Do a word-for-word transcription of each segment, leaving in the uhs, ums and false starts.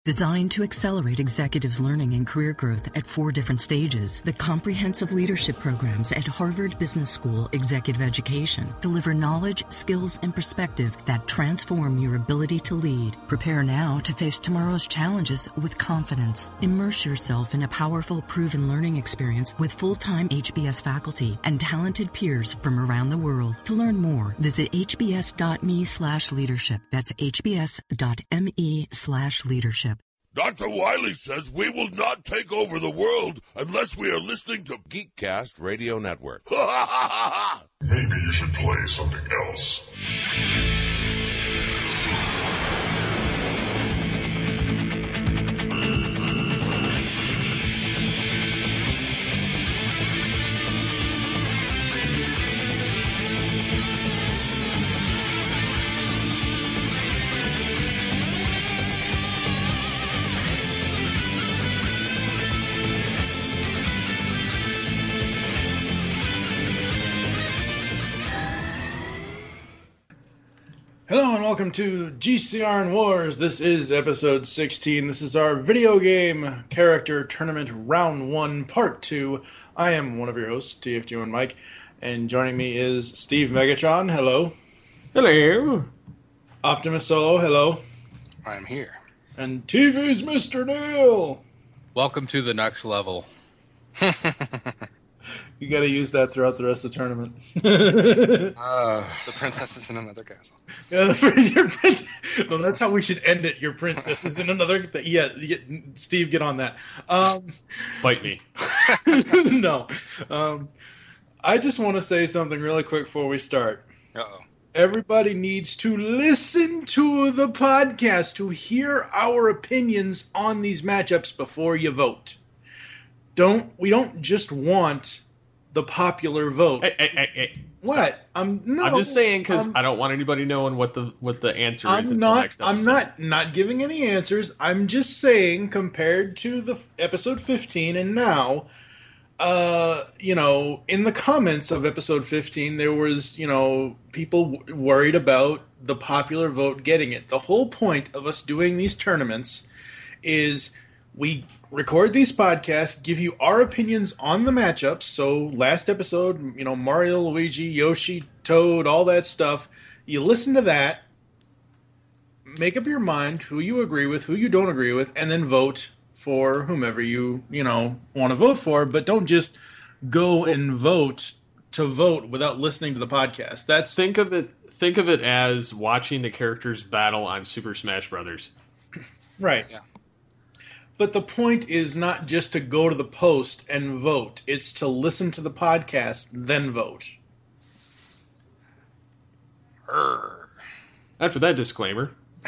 Designed to accelerate executives' learning and career growth at four different stages, the comprehensive leadership programs at Harvard Business School Executive Education deliver knowledge, skills, and perspective that transform your ability to lead. Prepare now to face tomorrow's challenges with confidence. Immerse yourself in a powerful, proven learning experience with full-time H B S faculty and talented peers from around the world. To learn more, visit hbs.me slash leadership. That's hbs.me slash leadership. Doctor Wiley says we will not take over the world unless we are listening to Geekcast Radio Network. Maybe you should play something else. Hello and welcome to G C R and Wars. This is episode sixteen. This is our video game character tournament round one, part two. I am one of your hosts, T F G one Mike, and joining me is Steve Megatron. Hello. Hello. Optimus Solo. Hello. I'm here. And T V's Mister Neil. Welcome to the next level. You got to use that throughout the rest of the tournament. uh, the princess is in another castle. Yeah, the, your princess, well, that's how we should end it. Your princess is in another. Yeah, get, Steve, get on that. Um, Bite me. No. Um, I just want to say something really quick before we start. Uh-oh. Everybody needs to listen to the podcast to hear our opinions on these matchups before you vote. Don't we don't just want the popular vote. Hey, hey, hey, hey. What? I'm no. I'm just saying because I'm, I don't want anybody knowing what the what the answer I'm is. Until not. next I'm episode. not not giving any answers. I'm just saying compared to the episode fifteen and now, uh, you know, in the comments of episode fifteen, there was you know people w- worried about the popular vote getting it. The whole point of us doing these tournaments is we record these podcasts, give you our opinions on the matchups. So last episode, you know, Mario, Luigi, Yoshi, Toad, all that stuff. You listen to that, make up your mind who you agree with, who you don't agree with, and then vote for whomever you, you know, want to vote for. But don't just go and vote to vote without listening to the podcast. That's think of it. Think of it as watching the characters battle on Super Smash Brothers. Right. Yeah. But the point is not just to go to the post and vote. It's to listen to the podcast, then vote. Urgh. After that disclaimer.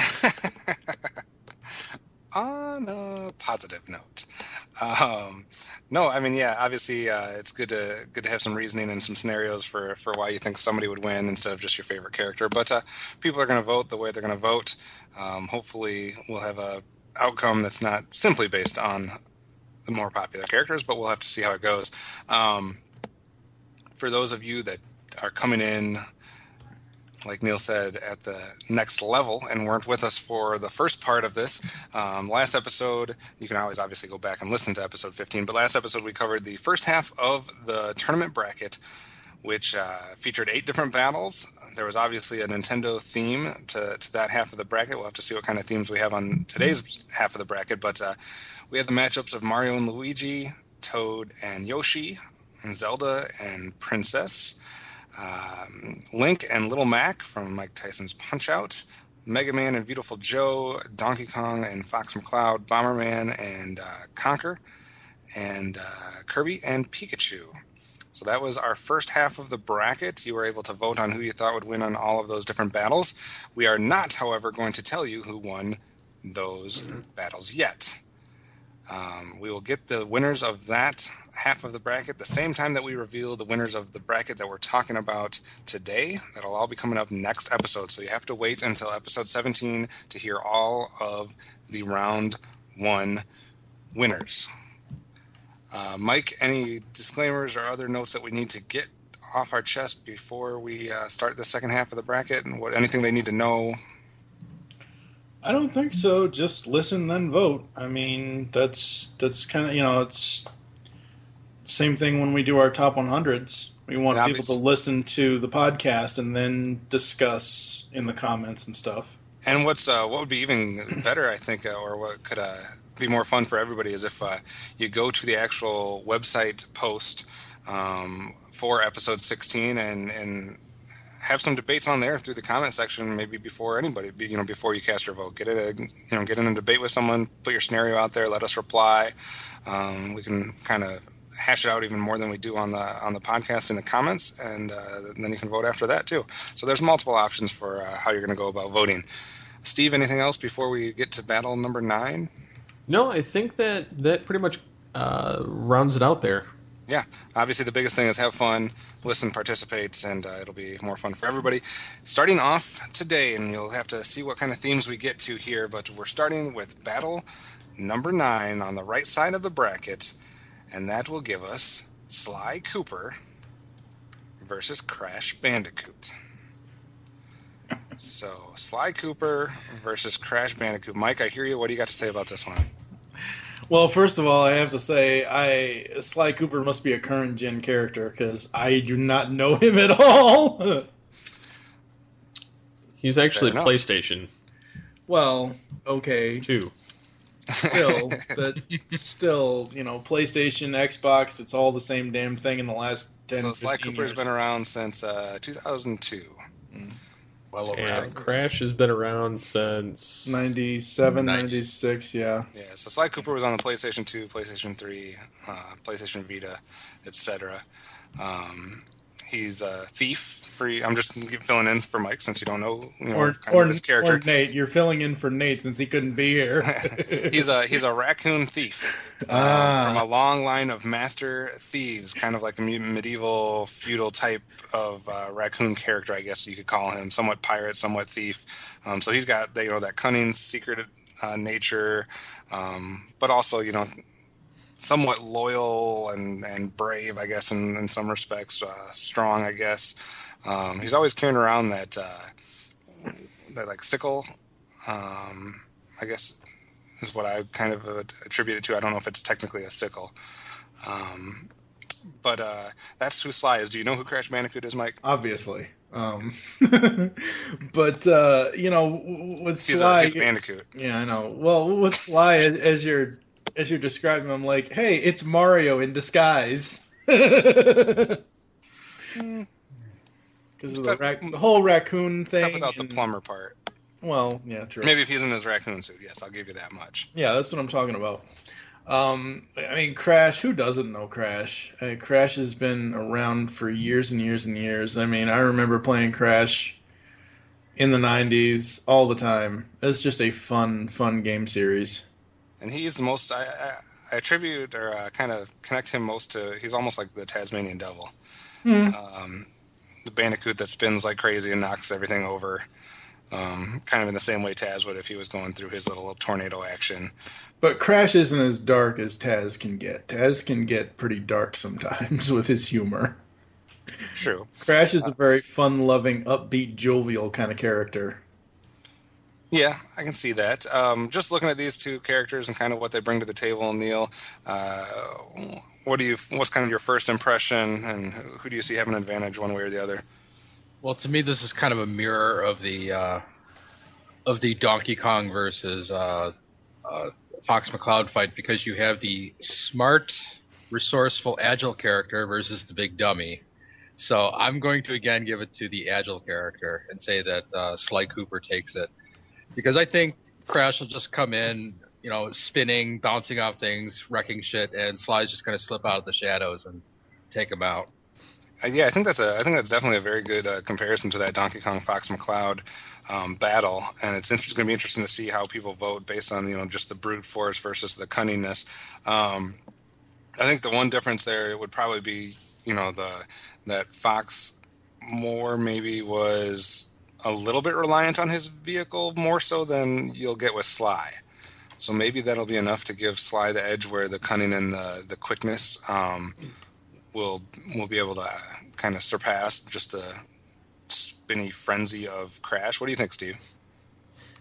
On a positive note. Um, no, I mean, yeah, obviously uh, it's good to good to have some reasoning and some scenarios for, for why you think somebody would win instead of just your favorite character. But uh, people are going to vote the way they're going to vote. Um, hopefully we'll have a outcome that's not simply based on the more popular characters, but we'll have to see how it goes. Um, for those of you that are coming in, like Neil said, at the next level and weren't with us for the first part of this, um, last episode, you can always obviously go back and listen to episode fifteen, but last episode we covered the first half of the tournament bracket, which uh, featured eight different battles. There was obviously a Nintendo theme to, to that half of the bracket. We'll have to see what kind of themes we have on today's half of the bracket. But uh, we had the matchups of Mario and Luigi, Toad and Yoshi, and Zelda and Princess, um, Link and Little Mac from Mike Tyson's Punch-Out!, Mega Man and Beautiful Joe, Donkey Kong and Fox McCloud, Bomberman and uh, Conker, and uh, Kirby and Pikachu. So that was our first half of the bracket. You were able to vote on who you thought would win on all of those different battles. We are not, however, going to tell you who won those battles yet. Um, we will get the winners of that half of the bracket the same time that we reveal the winners of the bracket that we're talking about today. That'll all be coming up next episode. So you have to wait until episode seventeen to hear all of the round one winners. Uh, Mike, any disclaimers or other notes that we need to get off our chest before we uh, start the second half of the bracket, and what anything they need to know? I don't think so. Just listen, then vote. I mean, that's that's kind of, you know, it's same thing when we do our top one hundreds. We want people to listen to the podcast and then discuss in the comments and stuff. And what's uh, what would be even better, I think, uh, or what could uh, be more fun for everybody is if uh, you go to the actual website post um, for episode sixteen and and have some debates on there through the comment section, maybe before anybody, you know, before you cast your vote. Get it, a, you know, get in a debate with someone. Put your scenario out there. Let us reply. Um, we can kind of hash it out even more than we do on the on the podcast in the comments, and uh, then you can vote after that too. So there's multiple options for uh, how you're going to go about voting. Steve, anything else before we get to battle number nine? No, I think that that pretty much uh, rounds it out there. Yeah, obviously the biggest thing is have fun, listen, participate, and uh, it'll be more fun for everybody. Starting off today, and you'll have to see what kind of themes we get to here, but we're starting with battle number nine on the right side of the bracket, and that will give us Sly Cooper versus Crash Bandicoot. So, Sly Cooper versus Crash Bandicoot. Mike, I hear you. What do you got to say about this one? Well, first of all, I have to say, I Sly Cooper must be a current gen character because I do not know him at all. He's actually PlayStation. Well, okay. Two. Still, but still, you know, PlayStation, Xbox, it's all the same damn thing in the last ten, so Sly fifteen Cooper's years. been around since uh, two thousand two. Mm. Well over And Crash has been around since ninety-seven, ninety-six, yeah. Yeah, so Sly Cooper was on the PlayStation two, PlayStation three, uh, PlayStation Vita, et cetera. Um, he's a thief. For, I'm just filling in for Mike since you don't know, you know Or, kind or, of his character. or Nate, you're filling in for Nate since he couldn't be here. he's a he's a raccoon thief um, Ah. from a long line of master thieves, kind of like a medieval feudal type of uh, raccoon character, I guess you could call him. Somewhat pirate, somewhat thief. Um, so he's got you know that cunning, secret uh, nature, um, but also you know somewhat loyal and, and brave, I guess, in, in some respects, uh, strong, I guess. Um, he's always carrying around that uh, that like sickle. Um, I guess is what I kind of uh, attribute it to. I don't know if it's technically a sickle, um, but uh, that's who Sly is. Do you know who Crash Bandicoot is, Mike? Obviously, um, but uh, you know, with He's Sly, a, he's Bandicoot. Yeah, I know. Well, with Sly, as, as you're as you're describing him, I'm like, hey, it's Mario in disguise. Because of the, rac- the whole raccoon thing. Except without and, the plumber part. Well, yeah, true. Maybe if he's in his raccoon suit, yes, I'll give you that much. Yeah, that's what I'm talking about. Um, I mean, Crash, who doesn't know Crash? I mean, Crash has been around for years and years and years. I mean, I remember playing Crash in the nineties all the time. It's just a fun, fun game series. And he's the most, I, I, I attribute or uh, kind of connect him most to, he's almost like the Tasmanian Devil. Hmm. Um, the Bandicoot that spins like crazy and knocks everything over. Um, kind of in the same way Taz would if he was going through his little tornado action. But Crash isn't as dark as Taz can get. Taz can get pretty dark sometimes with his humor. True. Crash is a very fun-loving, upbeat, jovial kind of character. Yeah, I can see that. Um, just looking at these two characters and kind of what they bring to the table, Neil, uh, what do you? What's kind of your first impression, and who do you see having an advantage one way or the other? Well, to me, this is kind of a mirror of the uh, of the Donkey Kong versus uh, uh, Fox McCloud fight, because you have the smart, resourceful, agile character versus the big dummy. So I'm going to again give it to the agile character and say that uh, Sly Cooper takes it, because I think Crash will just come in, you know, spinning, bouncing off things, wrecking shit, and Sly's just going to slip out of the shadows and take him out. Uh, yeah, I think that's a. I think that's definitely a very good uh, comparison to that Donkey Kong Fox McCloud um, battle, and it's, it's going to be interesting to see how people vote based on you know just the brute force versus the cunningness. Um, I think the one difference there would probably be you know the that Fox more maybe was a little bit reliant on his vehicle more so than you'll get with Sly. So maybe that'll be enough to give Sly the edge where the cunning and the the quickness. Um, We'll we'll be able to kind of surpass just the spinny frenzy of Crash. What do you think, Steve?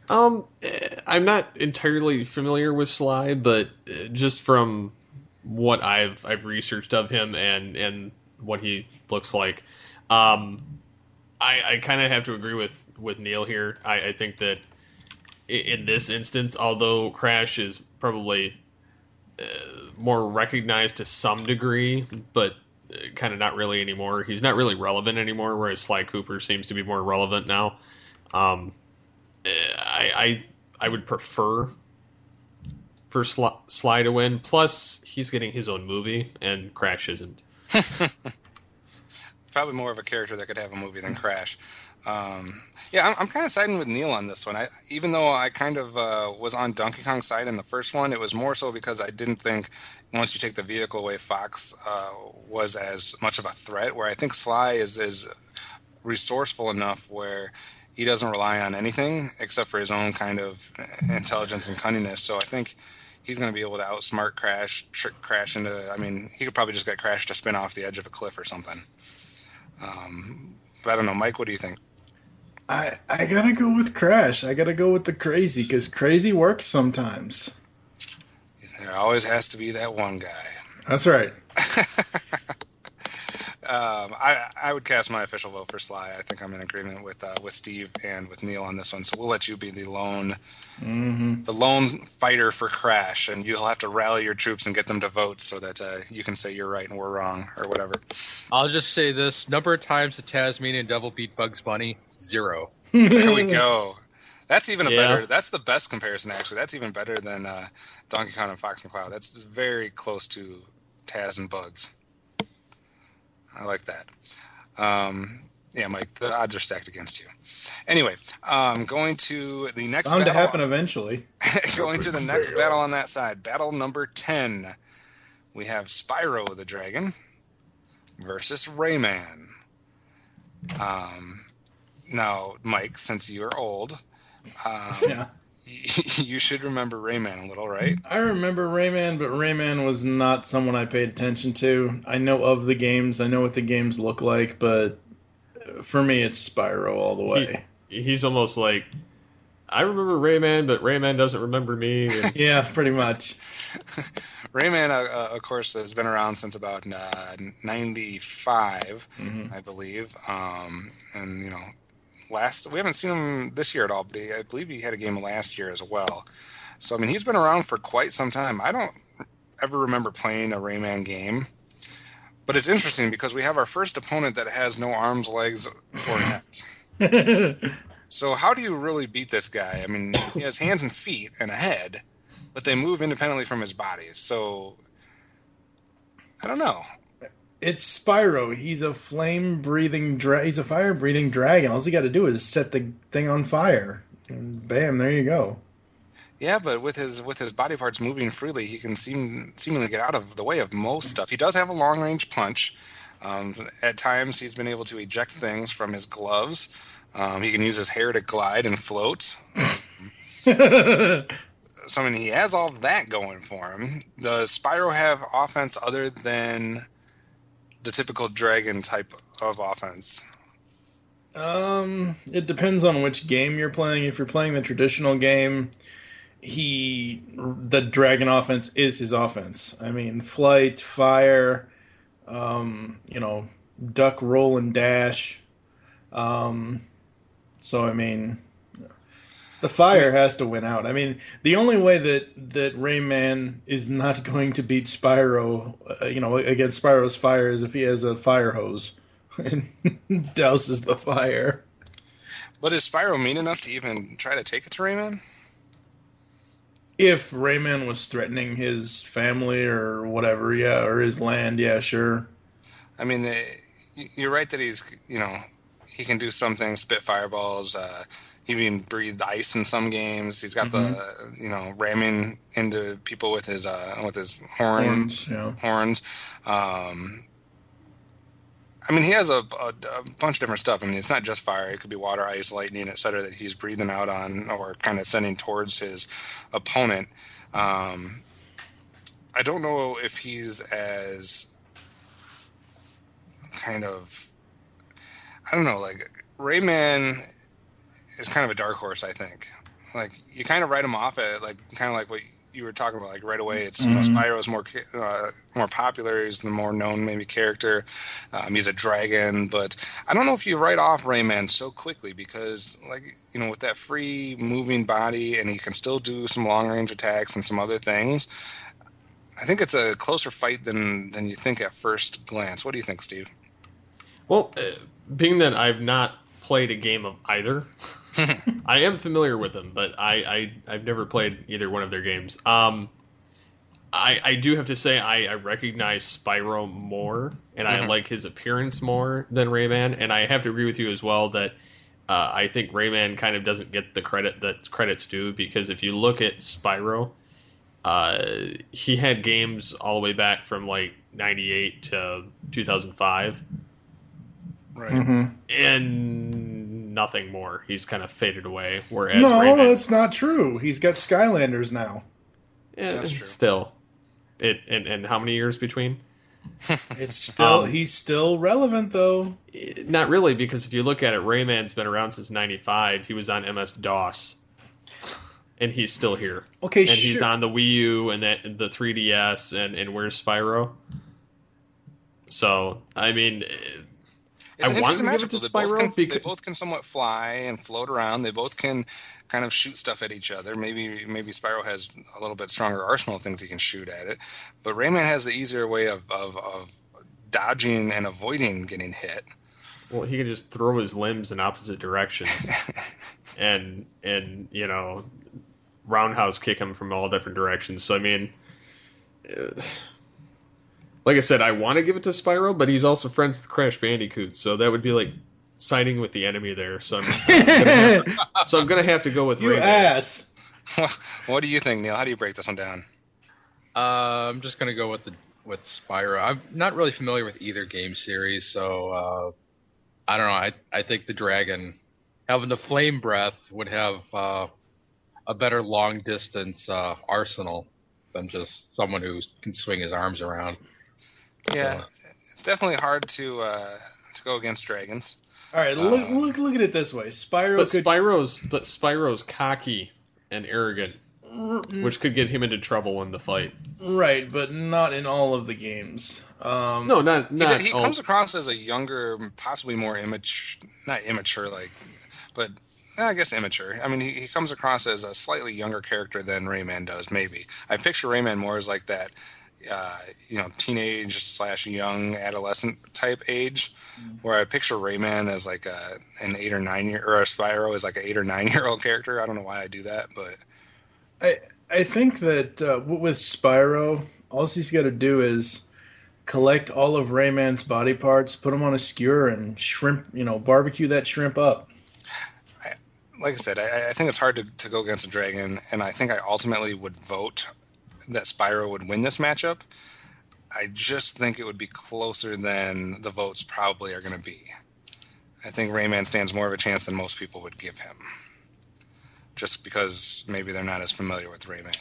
Um, I'm not entirely familiar with Sly, but just from what I've I've researched of him and, and what he looks like, um, I, I kind of have to agree with, with Neil here. I, I think that in this instance, although Crash is probably uh, more recognized to some degree, but kind of not really anymore. He's not really relevant anymore, whereas Sly Cooper seems to be more relevant now. Um, I, I I would prefer for Sly, Sly to win. Plus, he's getting his own movie, and Crash isn't. Probably more of a character that could have a movie than Crash. Um, yeah, I'm, I'm kind of siding with Neil on this one. I, even though I kind of uh, was on Donkey Kong's side in the first one, it was more so because I didn't think once you take the vehicle away, Fox uh, was as much of a threat. Where I think Sly is is resourceful enough where he doesn't rely on anything except for his own kind of intelligence and cunningness. So I think he's going to be able to outsmart Crash, trick Crash into. I mean, he could probably just get Crash to spin off the edge of a cliff or something. Um, but I don't know, Mike. What do you think? I I gotta go with Crash. I gotta go with the crazy because crazy works sometimes. There always has to be that one guy. That's right. um, I I would cast my official vote for Sly. I think I'm in agreement with uh, with Steve and with Neil on this one. So we'll let you be the lone mm-hmm. the lone fighter for Crash, and you'll have to rally your troops and get them to vote so that uh, you can say you're right and we're wrong or whatever. I'll just say this: number of times the Tasmanian Devil beat Bugs Bunny, zero. There we go. That's even a Yeah. better. That's the best comparison, actually. That's even better than uh, Donkey Kong and Fox McCloud. That's very close to Taz and Bugs. I like that. Um, yeah, Mike, the odds are stacked against you. Anyway, um, going to the next Bound to battle. happen eventually. Going to the next battle on that side. Battle number ten. We have Spyro the Dragon versus Rayman. Um, now, Mike, since you're old, um, Yeah. you should remember Rayman a little, right? I remember Rayman, but Rayman was not someone I paid attention to. I know of the games. I know what the games look like, but for me, it's Spyro all the way. He, he's almost like, I remember Rayman, but Rayman doesn't remember me. And Yeah, pretty much. Rayman, uh, of course, has been around since about uh, ninety-five, Mhm. I believe. Um, and, you know, last we haven't seen him this year at all, but he, I believe he had a game last year as well. So, I mean, he's been around for quite some time. I don't ever remember playing a Rayman game. But it's interesting because we have our first opponent that has no arms, legs, or neck. So how do you really beat this guy? I mean, he has hands and feet and a head, but they move independently from his body. So, I don't know. It's Spyro. He's a flame-breathing dra- He's a fire-breathing dragon. All you got to do is set the thing on fire. And bam, there you go. Yeah, but with his with his body parts moving freely, he can seem seemingly get out of the way of most stuff. He does have a long-range punch. Um, at times, he's been able to eject things from his gloves. Um, he can use his hair to glide and float. So, I mean, he has all that going for him. Does Spyro have offense other than the typical dragon type of offense? Um, it depends on which game you're playing. If you're playing the traditional game, he the dragon offense is his offense. I mean, flight, fire, um, you know, duck, roll, and dash. Um, so I mean, the fire has to win out. I mean, the only way that that Rayman is not going to beat Spyro, uh, you know, against Spyro's fire is if he has a fire hose and douses the fire. But is Spyro mean enough to even try to take it to Rayman? If Rayman was threatening his family or whatever, yeah, or his land, yeah, sure. I mean, eh, you're right that he's, you know, he can do some things, spit fireballs. Uh, he even breathed ice in some games. He's got Mhm. the, you know, ramming into people with his uh, with his horns. Horns, yeah. Horns. Um, I mean, he has a, a, a bunch of different stuff. I mean, it's not just fire. It could be water, ice, lightning, et cetera, that he's breathing out on or kind of sending towards his opponent. Um, I don't know if he's as kind of, I don't know, like Rayman is kind of a dark horse, I think. like you kind of write him off at like kind of like what you were talking about, like right away. It's mm-hmm. you know, Spyro is more uh, more popular. He's the more known maybe character. Um, he's a dragon, but I don't know if you write off Rayman so quickly because, like you know, with that free moving body, and he can still do some long range attacks and some other things. I think it's a closer fight than than you think at first glance. What do you think, Steve? Well, uh, being that I've not played a game of either. I am familiar with them, but I, I, I've never played either one of their games. Um, I, I do have to say I, I recognize Spyro more, and mm-hmm. I like his appearance more than Rayman, and I have to agree with you as well that uh, I think Rayman kind of doesn't get the credit that credit's due, because if you look at Spyro, uh, he had games all the way back from like ninety-eight to two thousand five. Right. Mm-hmm. And nothing more. He's kind of faded away. Whereas no, Rayman, that's not true. He's got Skylanders now. Yeah, that's true. Still, it and, and how many years between? It's still um, he's still relevant though. Not really, because if you look at it, Rayman's been around since ninety-five. He was on M S DOS, and he's still here. Okay, and sure. he's on the Wii U and that the three D S, and and where's Spyro? So I mean. It's I want to give it to they Spyro both, can, because they both can somewhat fly and float around. They both can kind of shoot stuff at each other. Maybe maybe Spyro has a little bit stronger arsenal of things he can shoot at it. But Rayman has the easier way of, of, of dodging and avoiding getting hit. Well, he can just throw his limbs in opposite directions and, and you know, roundhouse kick him from all different directions. So, I mean... Uh, Like I said, I want to give it to Spyro, but he's also friends with Crash Bandicoot, so that would be like siding with the enemy there. So I'm, I'm gonna have to, so I'm going to have to go with you Rayman. ass. What do you think, Neil? How do you break this one down? Uh, I'm just going to go with the with Spyro. I'm not really familiar with either game series, so uh, I don't know. I I think the dragon, having the flame breath, would have uh, a better long distance uh, arsenal than just someone who can swing his arms around. Yeah, it's definitely hard to uh, to go against dragons. All right, look uh, look look at it this way: Spyro, but could... Spyro's but Spyro's cocky and arrogant, which could get him into trouble in the fight. Right, but not in all of the games. Um, no, not not. He, he all... comes across as a younger, possibly more immature, not immature, like, but I guess immature. I mean, he, he comes across as a slightly younger character than Rayman does. Maybe I picture Rayman more as like that. Uh, you know, teenage slash young adolescent type age, mm. where I picture Rayman as like a an eight or nine year or a Spyro as like an eight or nine year old character. I don't know why I do that, but I I think that uh, with Spyro, all he's got to do is collect all of Rayman's body parts, put them on a skewer, and shrimp, you know, barbecue that shrimp up. I, like I said, I, I think it's hard to, to go against a dragon, and I think I ultimately would vote that Spyro would win this matchup. I just think it would be closer than the votes probably are going to be. I think Rayman stands more of a chance than most people would give him, just because maybe they're not as familiar with Rayman.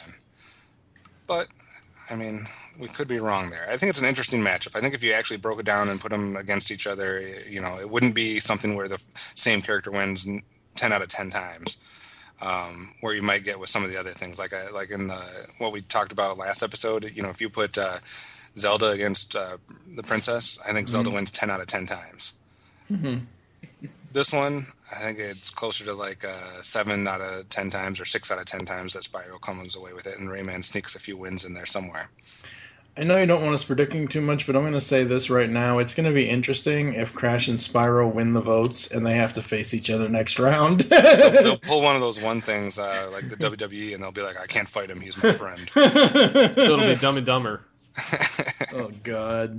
But, I mean, we could be wrong there. I think it's an interesting matchup. I think if you actually broke it down and put them against each other, you know, it wouldn't be something where the same character wins ten out of ten times. Um, where you might get with some of the other things, like I, like in the what we talked about last episode. You know, if you put uh, Zelda against uh, the princess, I think mm-hmm. Zelda wins ten out of ten times. Mm-hmm. This one, I think it's closer to like uh, seven out of ten times or six out of ten times that Spyro comes away with it, and Rayman sneaks a few wins in there somewhere. I know you don't want us predicting too much, but I'm going to say this right now. It's going to be interesting if Crash and Spyro win the votes and they have to face each other next round. they'll, they'll pull one of those one things uh, like the W W E, and they'll be like, I can't fight him. He's my friend. So it'll be Dumb and Dumber. Oh, God.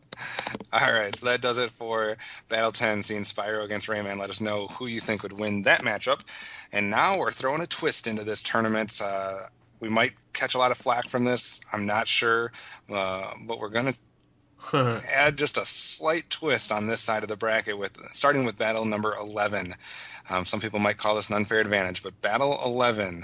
All right, so that does it for Battle ten, seeing Spyro against Rayman. Let us know who you think would win that matchup. And now we're throwing a twist into this tournament. Uh, we might catch a lot of flack from this. I'm not sure. Uh, but we're going to add just a slight twist on this side of the bracket, with starting with battle number eleven. Um, some people might call this an unfair advantage, but battle eleven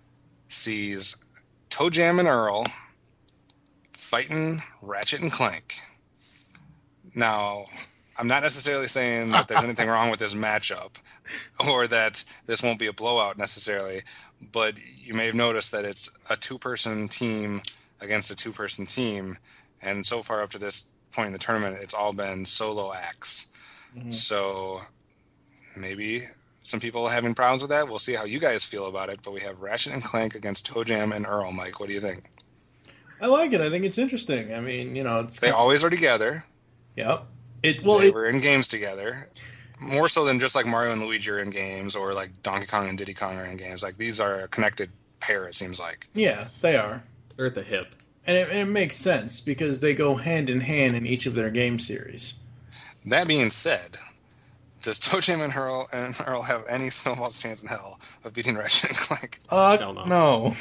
sees Toe Jam and Earl fighting Ratchet and Clank. Now, I'm not necessarily saying that there's anything wrong with this matchup or that this won't be a blowout necessarily, but you may have noticed that it's a two-person team against a two-person team, and so far up to this point in the tournament, it's all been solo acts. Mm-hmm. So maybe some people are having problems with that. We'll see how you guys feel about it, but we have Ratchet and Clank against Toe Jam and Earl. Mike, what do you think? I like it. I think it's interesting. I mean, you know, it's they always are together. Yep. It well, they it, were in games together, more so than just like Mario and Luigi are in games, or like Donkey Kong and Diddy Kong are in games. Like these are a connected pair. It seems like. Yeah, they are. They're at the hip, and it, and it makes sense because they go hand in hand in each of their game series. That being said, does Toe Jam and Earl and Earl have any snowball's chance in hell of beating Ratchet and Clank? Uh, Don't know. No.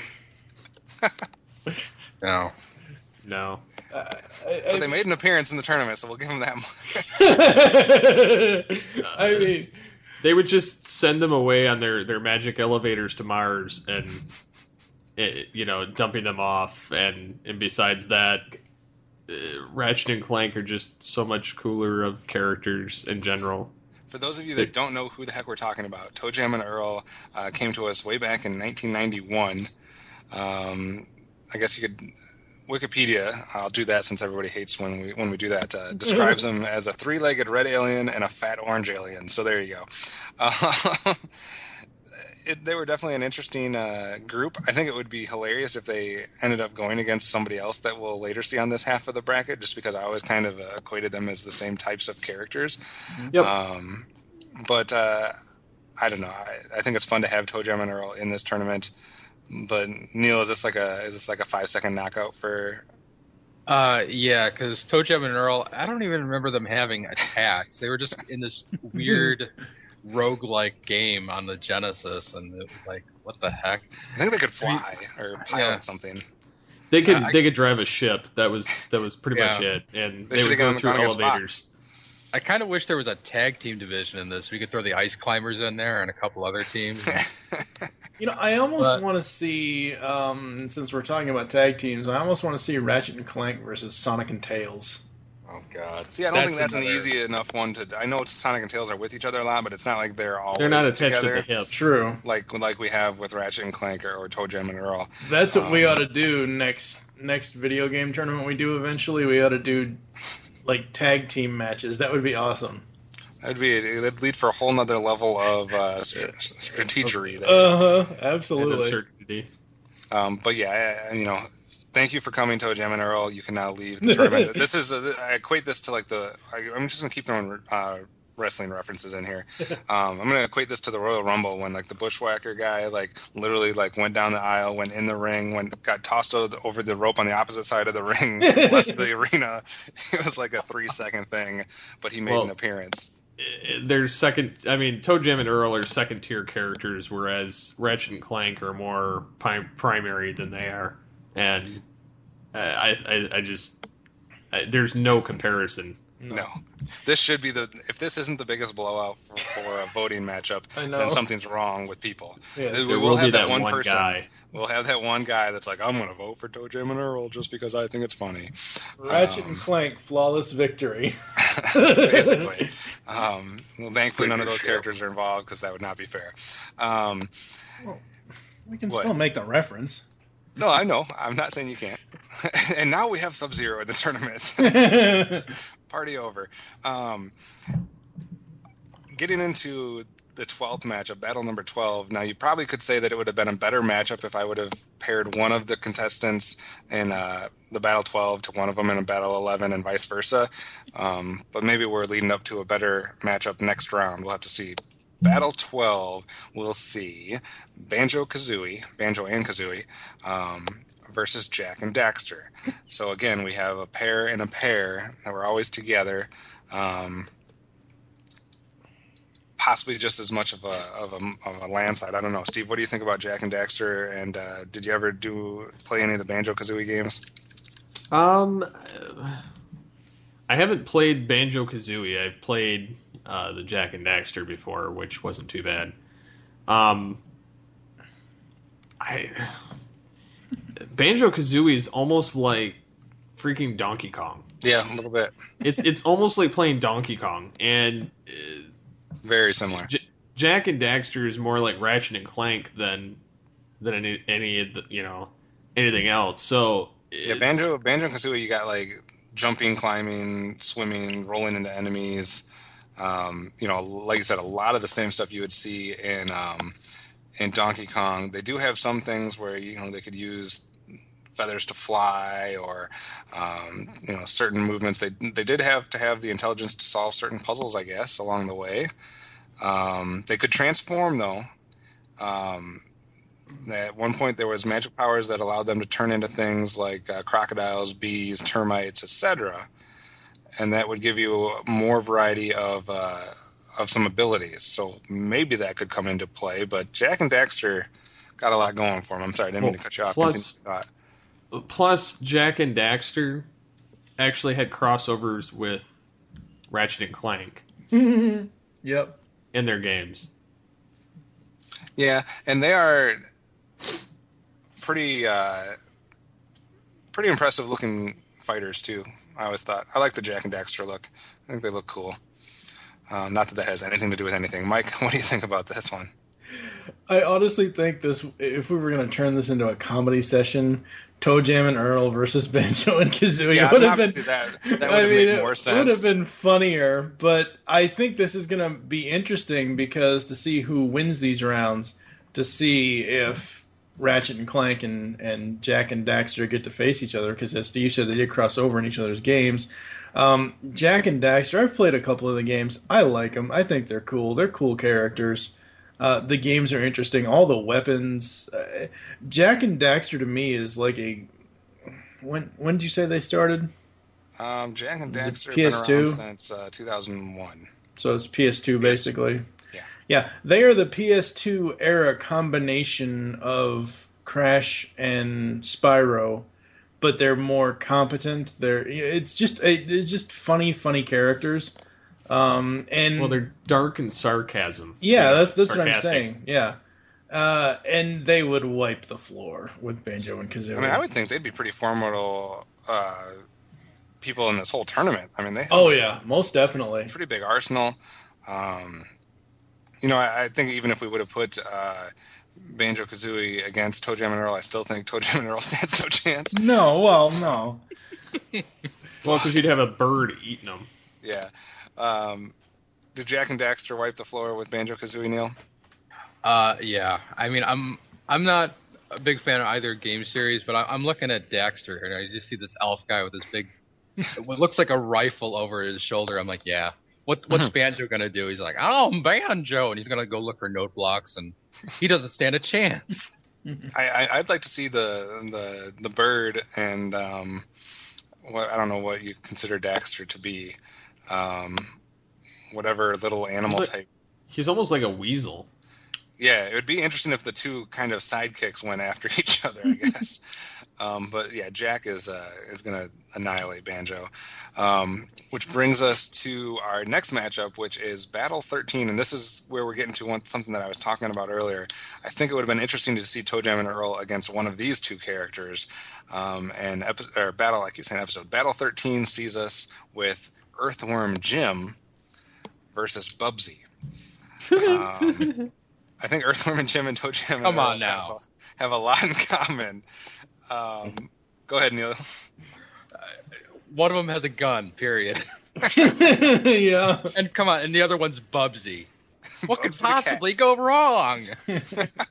No. No. Uh, I, but they made an appearance in the tournament, so we'll give them that much. I mean, they would just send them away on their, their magic elevators to Mars and, it, you know, dumping them off. And, and besides that, uh, Ratchet and Clank are just so much cooler of characters in general. For those of you that don't know who the heck we're talking about, Toe Jam and Earl uh, came to us way back in nineteen ninety-one. Um, I guess you could... Wikipedia, I'll do that since everybody hates when we when we do that, uh, describes them as a three-legged red alien and a fat orange alien. So there you go. Uh, it, they were definitely an interesting uh, group. I think it would be hilarious if they ended up going against somebody else that we'll later see on this half of the bracket, just because I always kind of uh, equated them as the same types of characters. Yep. Um, but uh, I don't know. I, I think it's fun to have Toe Jam and Earl in this tournament. But Neil, is this like a is this like a five second knockout for? Uh, yeah, because Toe Jam and Earl, I don't even remember them having attacks. They were just in this weird roguelike game on the Genesis, and it was like, what the heck? I think they could fly or pilot yeah. something. They could uh, they could drive a ship. That was that was pretty yeah. much it, and they, they would go through elevators. I kind of wish there was a tag team division in this. We could throw the Ice Climbers in there and a couple other teams. You know, I almost but, want to see, um, since we're talking about tag teams, I almost want to see Ratchet and Clank versus Sonic and Tails. Oh, God. See, I don't that's think that's another... an easy enough one to... I know Sonic and Tails are with each other a lot, but it's not like they're always They're not attached together, to the hip. True. Like like we have with Ratchet and Clank or, or Toe Jam and Earl. That's what um, we ought to do next next video game tournament we do eventually. We ought to do, like, tag team matches. That would be awesome. That'd be it'd lead for a whole nother level of uh, strategery. Uh huh. Absolutely. Um, but yeah, I, you know, thank you for coming, Toe Jam and Earl. You can now leave the tournament. This is a, I equate this to like the. I, I'm just gonna keep throwing uh, wrestling references in here. Um, I'm gonna equate this to the Royal Rumble when like the Bushwhacker guy like literally like went down the aisle, went in the ring, went got tossed over the rope on the opposite side of the ring, left the arena. It was like a three second thing, but he made well, an appearance. They're second. I mean, Toe Jam and Earl are second tier characters, whereas Ratchet and Clank are more pi- primary than they are, and I, I, I just I, there's no comparison. No, this should be the. If this isn't the biggest blowout for, for a voting matchup, then something's wrong with people. Yes. We there will, will have that, that one, one person. Guy. We'll have that one guy that's like, I'm going to vote for Toe Jam and Earl just because I think it's funny. Ratchet um, and Clank, flawless victory. Basically. Um, well, thankfully, none of those characters are involved because that would not be fair. Um, well, we can what? still make the reference. No, I know. I'm not saying you can't. And now we have Sub-Zero in the tournament. Party over. Um, getting into the twelfth matchup, battle number twelve. Now, you probably could say that it would have been a better matchup if I would have paired one of the contestants in uh, the battle twelve to one of them in a battle eleven and vice versa. Um, but maybe we're leading up to a better matchup next round. We'll have to see. Battle twelve, we'll see Banjo-Kazooie, Banjo and Kazooie, um, versus Jak and Daxter. So again, we have a pair and a pair that were always together. Um, possibly just as much of a, of a of a landslide. I don't know. Steve, what do you think about Jak and Daxter? And uh, did you ever do play any of the Banjo-Kazooie games? Um, I haven't played Banjo-Kazooie. I've played uh, the Jak and Daxter before, which wasn't too bad. Um, I Banjo-Kazooie is almost like freaking Donkey Kong. Yeah, a little bit. It's it's almost like playing Donkey Kong, and uh, very similar. J- Jack and Daxter is more like Ratchet and Clank than than any any of the, you know anything else. So yeah, Banjo Banjo and Kazooie, you got like jumping, climbing, swimming, rolling into enemies. Um, you know, like you said, a lot of the same stuff you would see in um, in Donkey Kong. They do have some things where you know they could use feathers to fly, or um, you know certain movements. They they did have to have the intelligence to solve certain puzzles, I guess, along the way. Um, they could transform though. Um, at one point, there was magic powers that allowed them to turn into things like uh, crocodiles, bees, termites, et cetera, and that would give you more variety of uh, of some abilities. So maybe that could come into play. But Jack and Daxter got a lot going for them. I'm sorry, I didn't well, mean to cut you off. Plus, plus, Jack and Daxter actually had crossovers with Ratchet and Clank. Yep. In their games. Yeah, and they are pretty uh, pretty impressive looking fighters too. I always thought I like the Jack and Daxter look. I think they look cool. Uh, not that that has anything to do with anything. Mike, what do you think about this one? I honestly think this. If we were going to turn this into a comedy session, Toe Jam and Earl versus Banjo and Kazooie yeah, would have been. That, that would I have mean, made more it sense. would have been funnier, but I think this is going to be interesting because to see who wins these rounds, to see if Ratchet and Clank and, and Jack and Daxter get to face each other, because as Steve said, they did cross over in each other's games. Um, Jack and Daxter, I've played a couple of the games. I like them. I think they're cool. They're cool characters. Uh, the games are interesting. All the weapons. Uh, Jack and Daxter to me is like a. When when did you say they started? Um, Jack and Daxter have P S two? been around since uh, two thousand one. So it's P S two basically. Yeah. Yeah, they are the P S two era combination of Crash and Spyro, but they're more competent. They're it's just it's just funny, funny characters. Um, and well, they're dark and sarcasm. Yeah, that's that's sarcastic. what I'm saying. Yeah, uh, and they would wipe the floor with Banjo and Kazooie. I mean, I would think they'd be pretty formidable uh, people in this whole tournament. I mean, they have oh yeah, most definitely a pretty big arsenal. Um, you know, I, I think even if we would have put uh, Banjo Kazooie against Toe Jam and Earl, I still think Toe Jam and Earl stands no chance. No, well, no. Well, because you'd have a bird eating them. Yeah. Um, did Jack and Daxter wipe the floor with Banjo Kazooie, Neil? Uh, yeah. I mean, I'm I'm not a big fan of either game series, but I, I'm looking at Daxter and I just see this elf guy with this big, what looks like a rifle over his shoulder. I'm like, yeah. What what's Banjo gonna do? He's like, oh, I'm Banjo, and he's gonna go look for note blocks, and he doesn't stand a chance. I, I, I'd like to see the the the bird and um, what I don't know what you consider Daxter to be. Um, whatever little animal But type. He's almost like a weasel. Yeah, it would be interesting if the two kind of sidekicks went after each other, I guess. um, but yeah, Jack is uh, is going to annihilate Banjo. Um, which brings us to our next matchup, which is Battle thirteen. And this is where we're getting to one, something that I was talking about earlier. I think it would have been interesting to see Toe Jam and Earl against one of these two characters. Um, and epi- or Battle, I keep saying episode. Battle thirteen sees us with Earthworm Jim versus Bubsy. Um, I think Earthworm and Jim and Toe Jam Come on have, now. a, have a lot in common. Um, go ahead, Neil. One of them has a gun, period. Yeah. And come on, and the other one's Bubsy. What could Bubsy the cat. possibly go wrong? You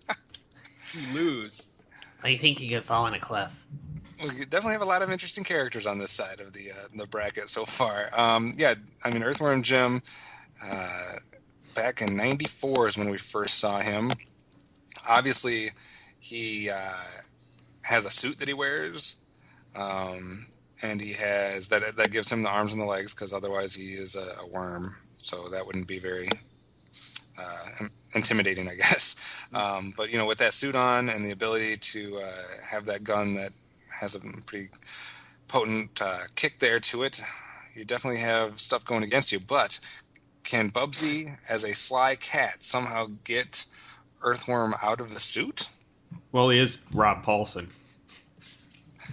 lose. I think you could fall in a cliff. We definitely have a lot of interesting characters on this side of the uh, the bracket so far. Um, yeah, I mean, Earthworm Jim, uh, back in ninety-four is when we first saw him. Obviously, he uh, has a suit that he wears, um, and he has that that gives him the arms and the legs, because otherwise he is a, a worm. So that wouldn't be very uh, intimidating, I guess. Um, but you know, with that suit on and the ability to uh, have that gun that has a pretty potent uh, kick there to it, you definitely have stuff going against you. But can Bubsy, as a sly cat, somehow get Earthworm out of the suit? Well, he is Rob Paulson.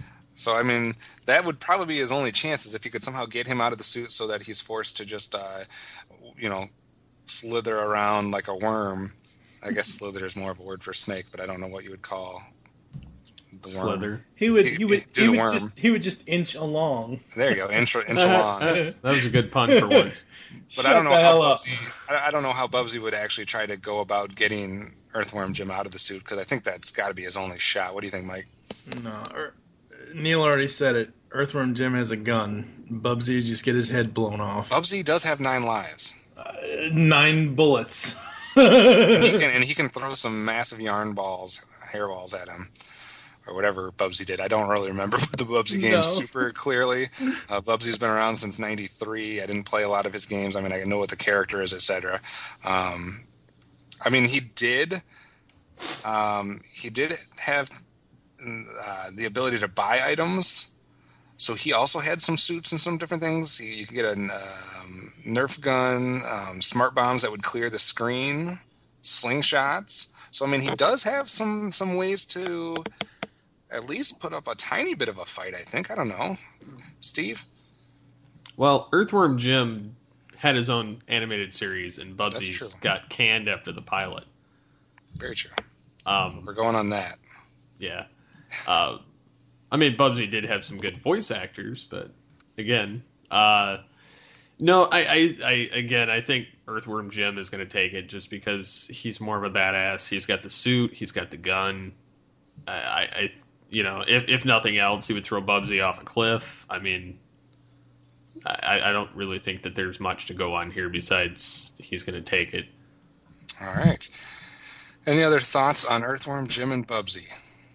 So, I mean, that would probably be his only chance, is if you could somehow get him out of the suit so that he's forced to just, uh, you know, slither around like a worm. I guess slither is more of a word for snake, but I don't know what you would call the worm. Slither. He would He- he would do he the would worm. just he would just inch along. There you go, inch, inch along. That was a good pun for once. But Shut I don't know the how hell up. Bubsy, I I don't know how Bubsy would actually try to go about getting Earthworm Jim out of the suit, because I think that's got to be his only shot. What do you think, Mike? No, er, Neil already said it. Earthworm Jim has a gun. Bubsy would just get his head blown off. Bubsy does have nine lives. Uh, nine bullets. And he can, and he can throw some massive yarn balls, hairballs at him, or whatever Bubsy did. I don't really remember the Bubsy games No. super clearly. Uh, Bubsy's been around since ninety-three. I didn't play a lot of his games. I mean, I know what the character is, et cetera. Um, I mean, he did. Um, he did have uh, the ability to buy items. So he also had some suits and some different things. He, you could get a um, Nerf gun, um, smart bombs that would clear the screen, slingshots. So I mean, he does have some some ways to at least put up a tiny bit of a fight. I think. I don't know, Steve. Well, Earthworm Jim had his own animated series, and That's Bubsy's true. got canned after the pilot. Very true. Um, We're going on that. yeah. Uh, I mean, Bubsy did have some good voice actors, but again, uh, no, I, I, I, again, I think Earthworm Jim is going to take it just because he's more of a badass. He's got the suit, he's got the gun. I, I, I you know, if if nothing else, he would throw Bubsy off a cliff. I mean, I, I don't really think that there's much to go on here besides he's going to take it. All right. Any other thoughts on Earthworm Jim and Bubsy?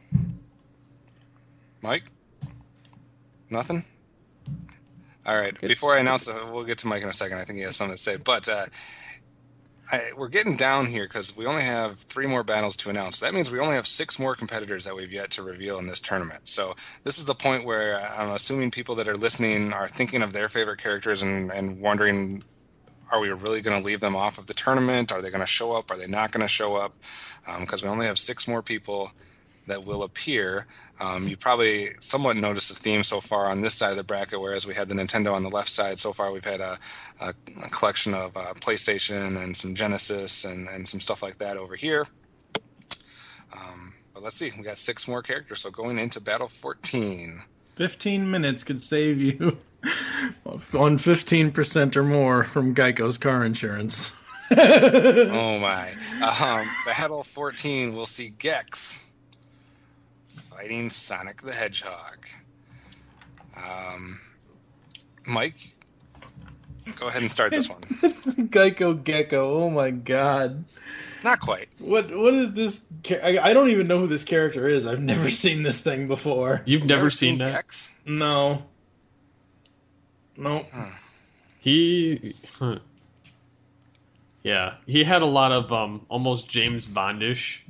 Mike? Nothing? All right. It's- Before I announce, uh, we'll get to Mike in a second. I think he has something to say. But uh, I, we're getting down here because we only have three more battles to announce. So that means we only have six more competitors that we've yet to reveal in this tournament. So this is the point where I'm assuming people that are listening are thinking of their favorite characters and, and wondering, are we really going to leave them off of the tournament? Are they going to show up? Are they not going to show up? Because um, we only have six more people that will appear. Um, you probably somewhat noticed a theme so far on this side of the bracket, whereas we had the Nintendo on the left side. So far we've had a, a, a collection of uh, PlayStation and some Genesis and, and some stuff like that over here. Um, but let's see. We got six more characters, so going into Battle fourteen. Fifteen minutes could save you on fifteen percent or more from Geico's car insurance. Oh my. Um, Battle fourteen, we'll see Gex fighting Sonic the Hedgehog. Um, Mike, go ahead and start this It's, one. it's Geico Gecko. Oh my god. Not quite. What what is this? cha- I, I don't even know who this character is. I've never seen this thing before. You've never, seen, that? Gex? No. Nope. He, huh. yeah, he had a lot of um, almost James Bondish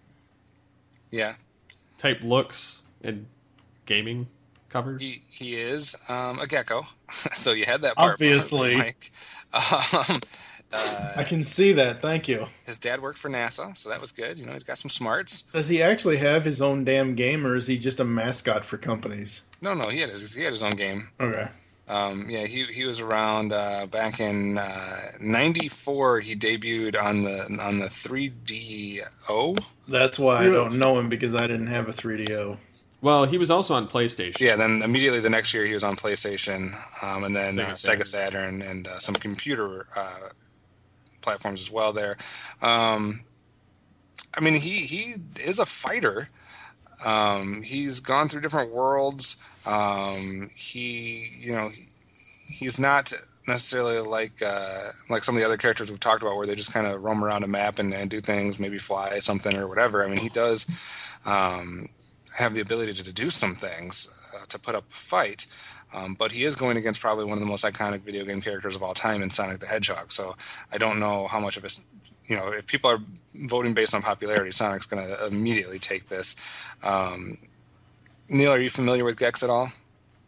Yeah, type looks and gaming covers. he he is um, a gecko. So you had that part. Obviously. Mike. Um, uh, I can see that. Thank you. his dad worked for NASA, so that was good. You know, he's got some smarts. Does he actually have his own damn game, or is he just a mascot for companies? No, no, he had his he had his own game. Okay. Um, yeah, he he was around uh, back in ninety-four. He debuted on the on the three D O. That's why I don't know him, because I didn't have a three D O. Well, he was also on PlayStation. Yeah, then immediately the next year he was on PlayStation, um, and then Sega uh, Saturn. Sega Saturn and uh, some computer uh, platforms as well. There, um, I mean, he he is a fighter. Um, he's gone through different worlds. Um, he, you know, he, he's not necessarily like uh, like some of the other characters we've talked about, where they just kind of roam around a map and, and do things, maybe fly something or whatever. I mean, he does um, have the ability to, to do some things uh, to put up a fight. Um, but he is going against probably one of the most iconic video game characters of all time in Sonic the Hedgehog. So I don't know how much of his, you know, if people are voting based on popularity, Sonic's going to immediately take this. Um, Neil, are you familiar with Gex at all?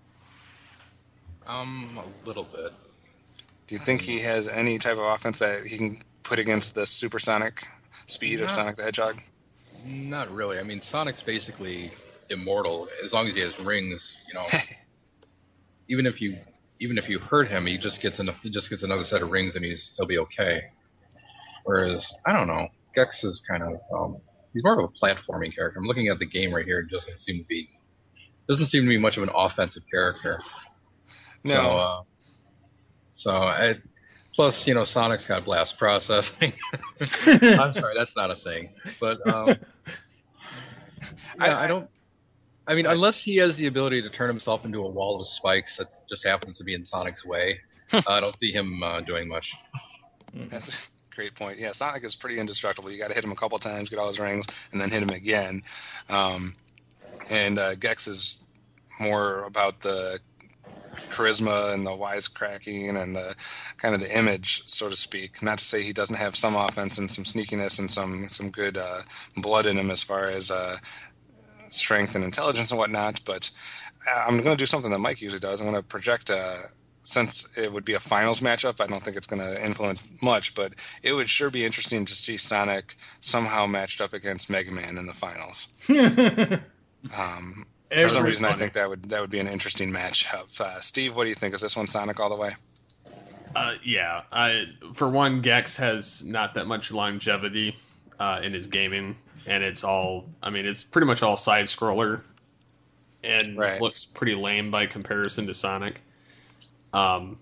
Um, a little bit. Do you think he has any type of offense that he can put against the supersonic speed of Not- Sonic the Hedgehog? Not really. I mean, Sonic's basically immortal as long as he has rings. You know, even if you even if you hurt him, he just gets enough. He just gets another set of rings, and he's he'll be okay. Whereas I don't know, Gex is kind of um, he's more of a platforming character. I'm looking at the game right here; it doesn't seem to be doesn't seem to be much of an offensive character. No. So, uh, so I, plus, you know, Sonic's got blast processing. I'm sorry, that's not a thing. But um, I, I don't. I mean, unless he has the ability to turn himself into a wall of spikes that just happens to be in Sonic's way, uh, I don't see him uh, doing much. That's a great point. Yeah, Sonic is pretty indestructible. You got to hit him a couple times, get all his rings, and then hit him again. Um, and uh, Gex is more about the charisma and the wisecracking and the kind of the image, so to speak. Not to say he doesn't have some offense and some sneakiness and some some good uh, blood in him as far as uh, strength and intelligence and whatnot. But I'm going to do something that Mike usually does. I'm going to project a. Since it would be a finals matchup, I don't think it's going to influence much, but it would sure be interesting to see Sonic somehow matched up against Mega Man in the finals. um, for some reason, funny. I think that would that would be an interesting matchup. Uh, Steve, what do you think? Is this one Sonic all the way? Uh, yeah. I, for one, Gex has not that much longevity uh, in his gaming, and it's all, I mean, it's pretty much all side-scroller, and right. looks pretty lame by comparison to Sonic. Um,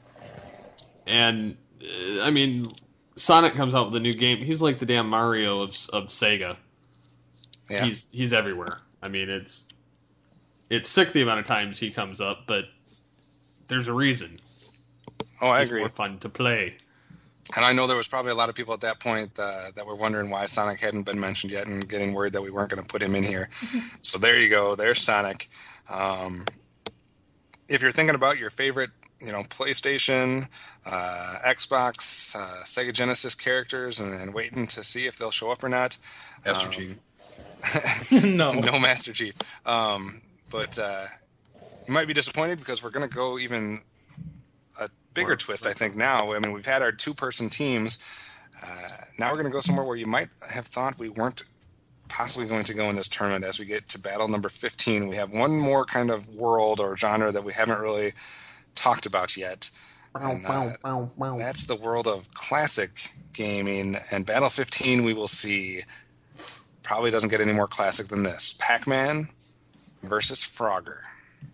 and uh, I mean, Sonic comes out with a new game. He's like the damn Mario of of Sega. Yeah. He's he's everywhere. I mean, it's it's sick the amount of times he comes up, but there's a reason. Oh, I he's agree. More fun to play. And I know there was probably a lot of people at that point uh, that were wondering why Sonic hadn't been mentioned yet, and getting worried that we weren't going to put him in here. So there you go. There's Sonic. Um, if you're thinking about your favorite, you know, PlayStation, uh, Xbox, uh, Sega Genesis characters, and, and waiting to see if they'll show up or not. Master um, Chief. no. No Master Chief. Um, but uh, you might be disappointed because we're going to go even a bigger or, twist, I think, now. I mean, we've had our two-person teams. Uh, now we're going to go somewhere where you might have thought we weren't possibly going to go in this tournament. As we get to battle number fifteen, we have one more kind of world or genre that we haven't really talked about yet. And, uh, that's the world of classic gaming. And Battle fifteen, we will see, probably doesn't get any more classic than this. Pac-Man versus Frogger.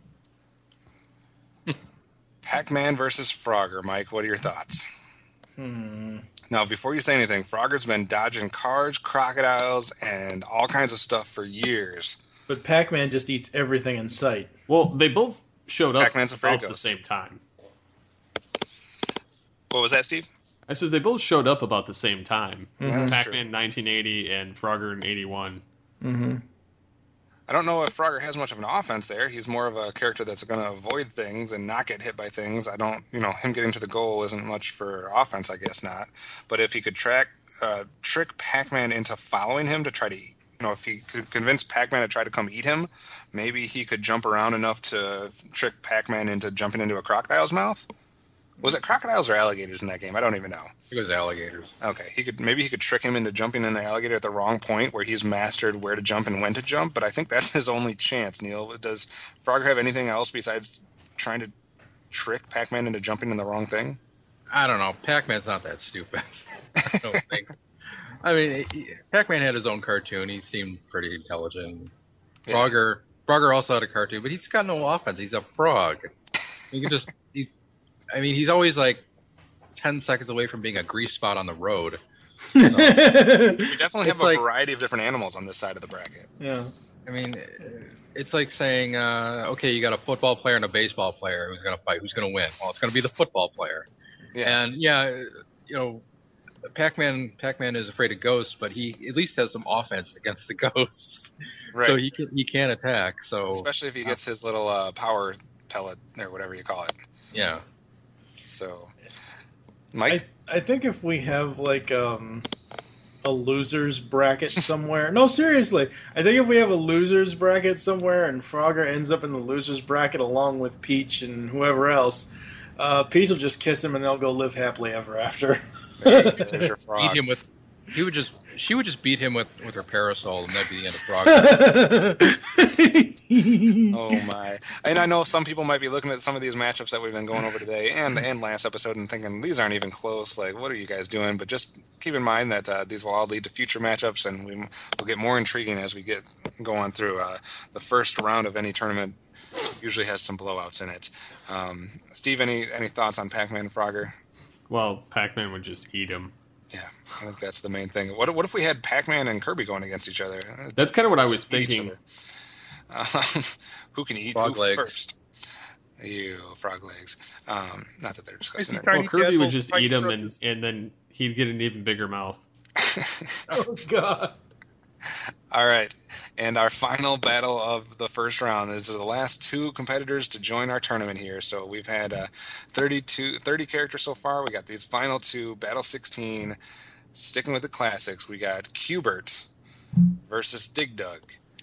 Pac-Man versus Frogger. Mike, what are your thoughts? Hmm. Now, before you say anything, Frogger's been dodging cars, crocodiles, and all kinds of stuff for years. But Pac-Man just eats everything in sight. Well, they both showed up Pac-Man's about the same time. What was that, Steve? I said they both showed up about the same time. Mm-hmm. Pac-Man in nineteen eighty and Frogger in eighty-one. Mm-hmm. I don't know if Frogger has much of an offense there. He's more of a character that's going to avoid things and not get hit by things. I don't, you know, him getting to the goal isn't much for offense, I guess not. But if he could track, uh, trick Pac-Man into following him to try to, you know, if he could convince Pac-Man to try to come eat him, maybe he could jump around enough to trick Pac-Man into jumping into a crocodile's mouth. Was it crocodiles or alligators in that game? I don't even know. It was alligators. Okay, he could maybe he could trick him into jumping in the alligator at the wrong point where he's mastered where to jump and when to jump, but I think that's his only chance, Neil. Does Frogger have anything else besides trying to trick Pac-Man into jumping in the wrong thing? I don't know. Pac-Man's not that stupid. I don't think. I mean, he, Pac-Man had his own cartoon. He seemed pretty intelligent. Yeah. Frogger, Frogger also had a cartoon, but he's got no offense. He's a frog. You can just. He, I mean, he's always like ten seconds away from being a grease spot on the road. So, we definitely have a like, variety of different animals on this side of the bracket. Yeah. I mean, it's like saying, uh, okay, you got a football player and a baseball player who's going to fight. Who's going to win? Well, it's going to be the football player. Yeah. And yeah, you know, Pac-Man, Pac-Man is afraid of ghosts, but he at least has some offense against the ghosts. Right. So he can he can attack. So especially if he gets his little uh, power pellet or whatever you call it. Yeah. So, Mike, I, I think if we have like um, a losers bracket somewhere, no, seriously, I think if we have a losers bracket somewhere and Frogger ends up in the losers bracket along with Peach and whoever else, uh, Peach will just kiss him and they'll go live happily ever after. there's your frog. Eat him with. He would just she would just beat him with, with her parasol, and that'd be the end of Frogger. Oh my! And I know some people might be looking at some of these matchups that we've been going over today and and last episode and thinking these aren't even close. Like, what are you guys doing? But just keep in mind that uh, these will all lead to future matchups, and we will get more intriguing as we get go on through. Uh, the first round of any tournament usually has some blowouts in it. Um, Steve, any any thoughts on Pac-Man and Frogger? Well, Pac-Man would just eat him. Yeah, I think that's the main thing. What what if we had Pac-Man and Kirby going against each other? That's kind of what I was thinking. Um, who can eat frog who legs. first? You frog legs. Um, not that they're discussing it. Well, Kirby would just eat him, and, and then he'd get an even bigger mouth. Oh, God. All right, and our final battle of the first round is the last two competitors to join our tournament here. So we've had uh, thirty-two, thirty characters so far. We got these final two, Battle sixteen, sticking with the classics. We got Q*bert versus Dig Dug.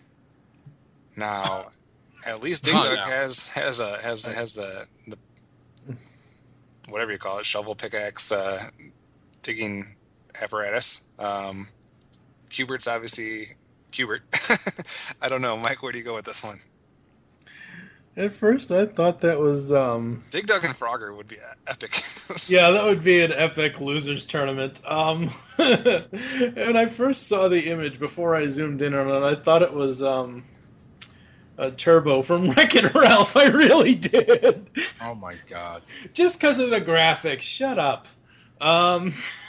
Now, at least Dig Oh, Dug no. has has a has has the, the whatever you call it, shovel, pickaxe, uh, digging apparatus. Um, Q*bert's obviously Q*bert. I don't know, Mike. Where do you go with this one? At first, I thought that was. Um, Dig Dug and Frogger would be epic. yeah, that would be an epic losers tournament. Um, when I first saw the image before I zoomed in on it, I thought it was um, a Turbo from Wreck-It Ralph. I really did. Oh my god! Just because of the graphics. Shut up. Um,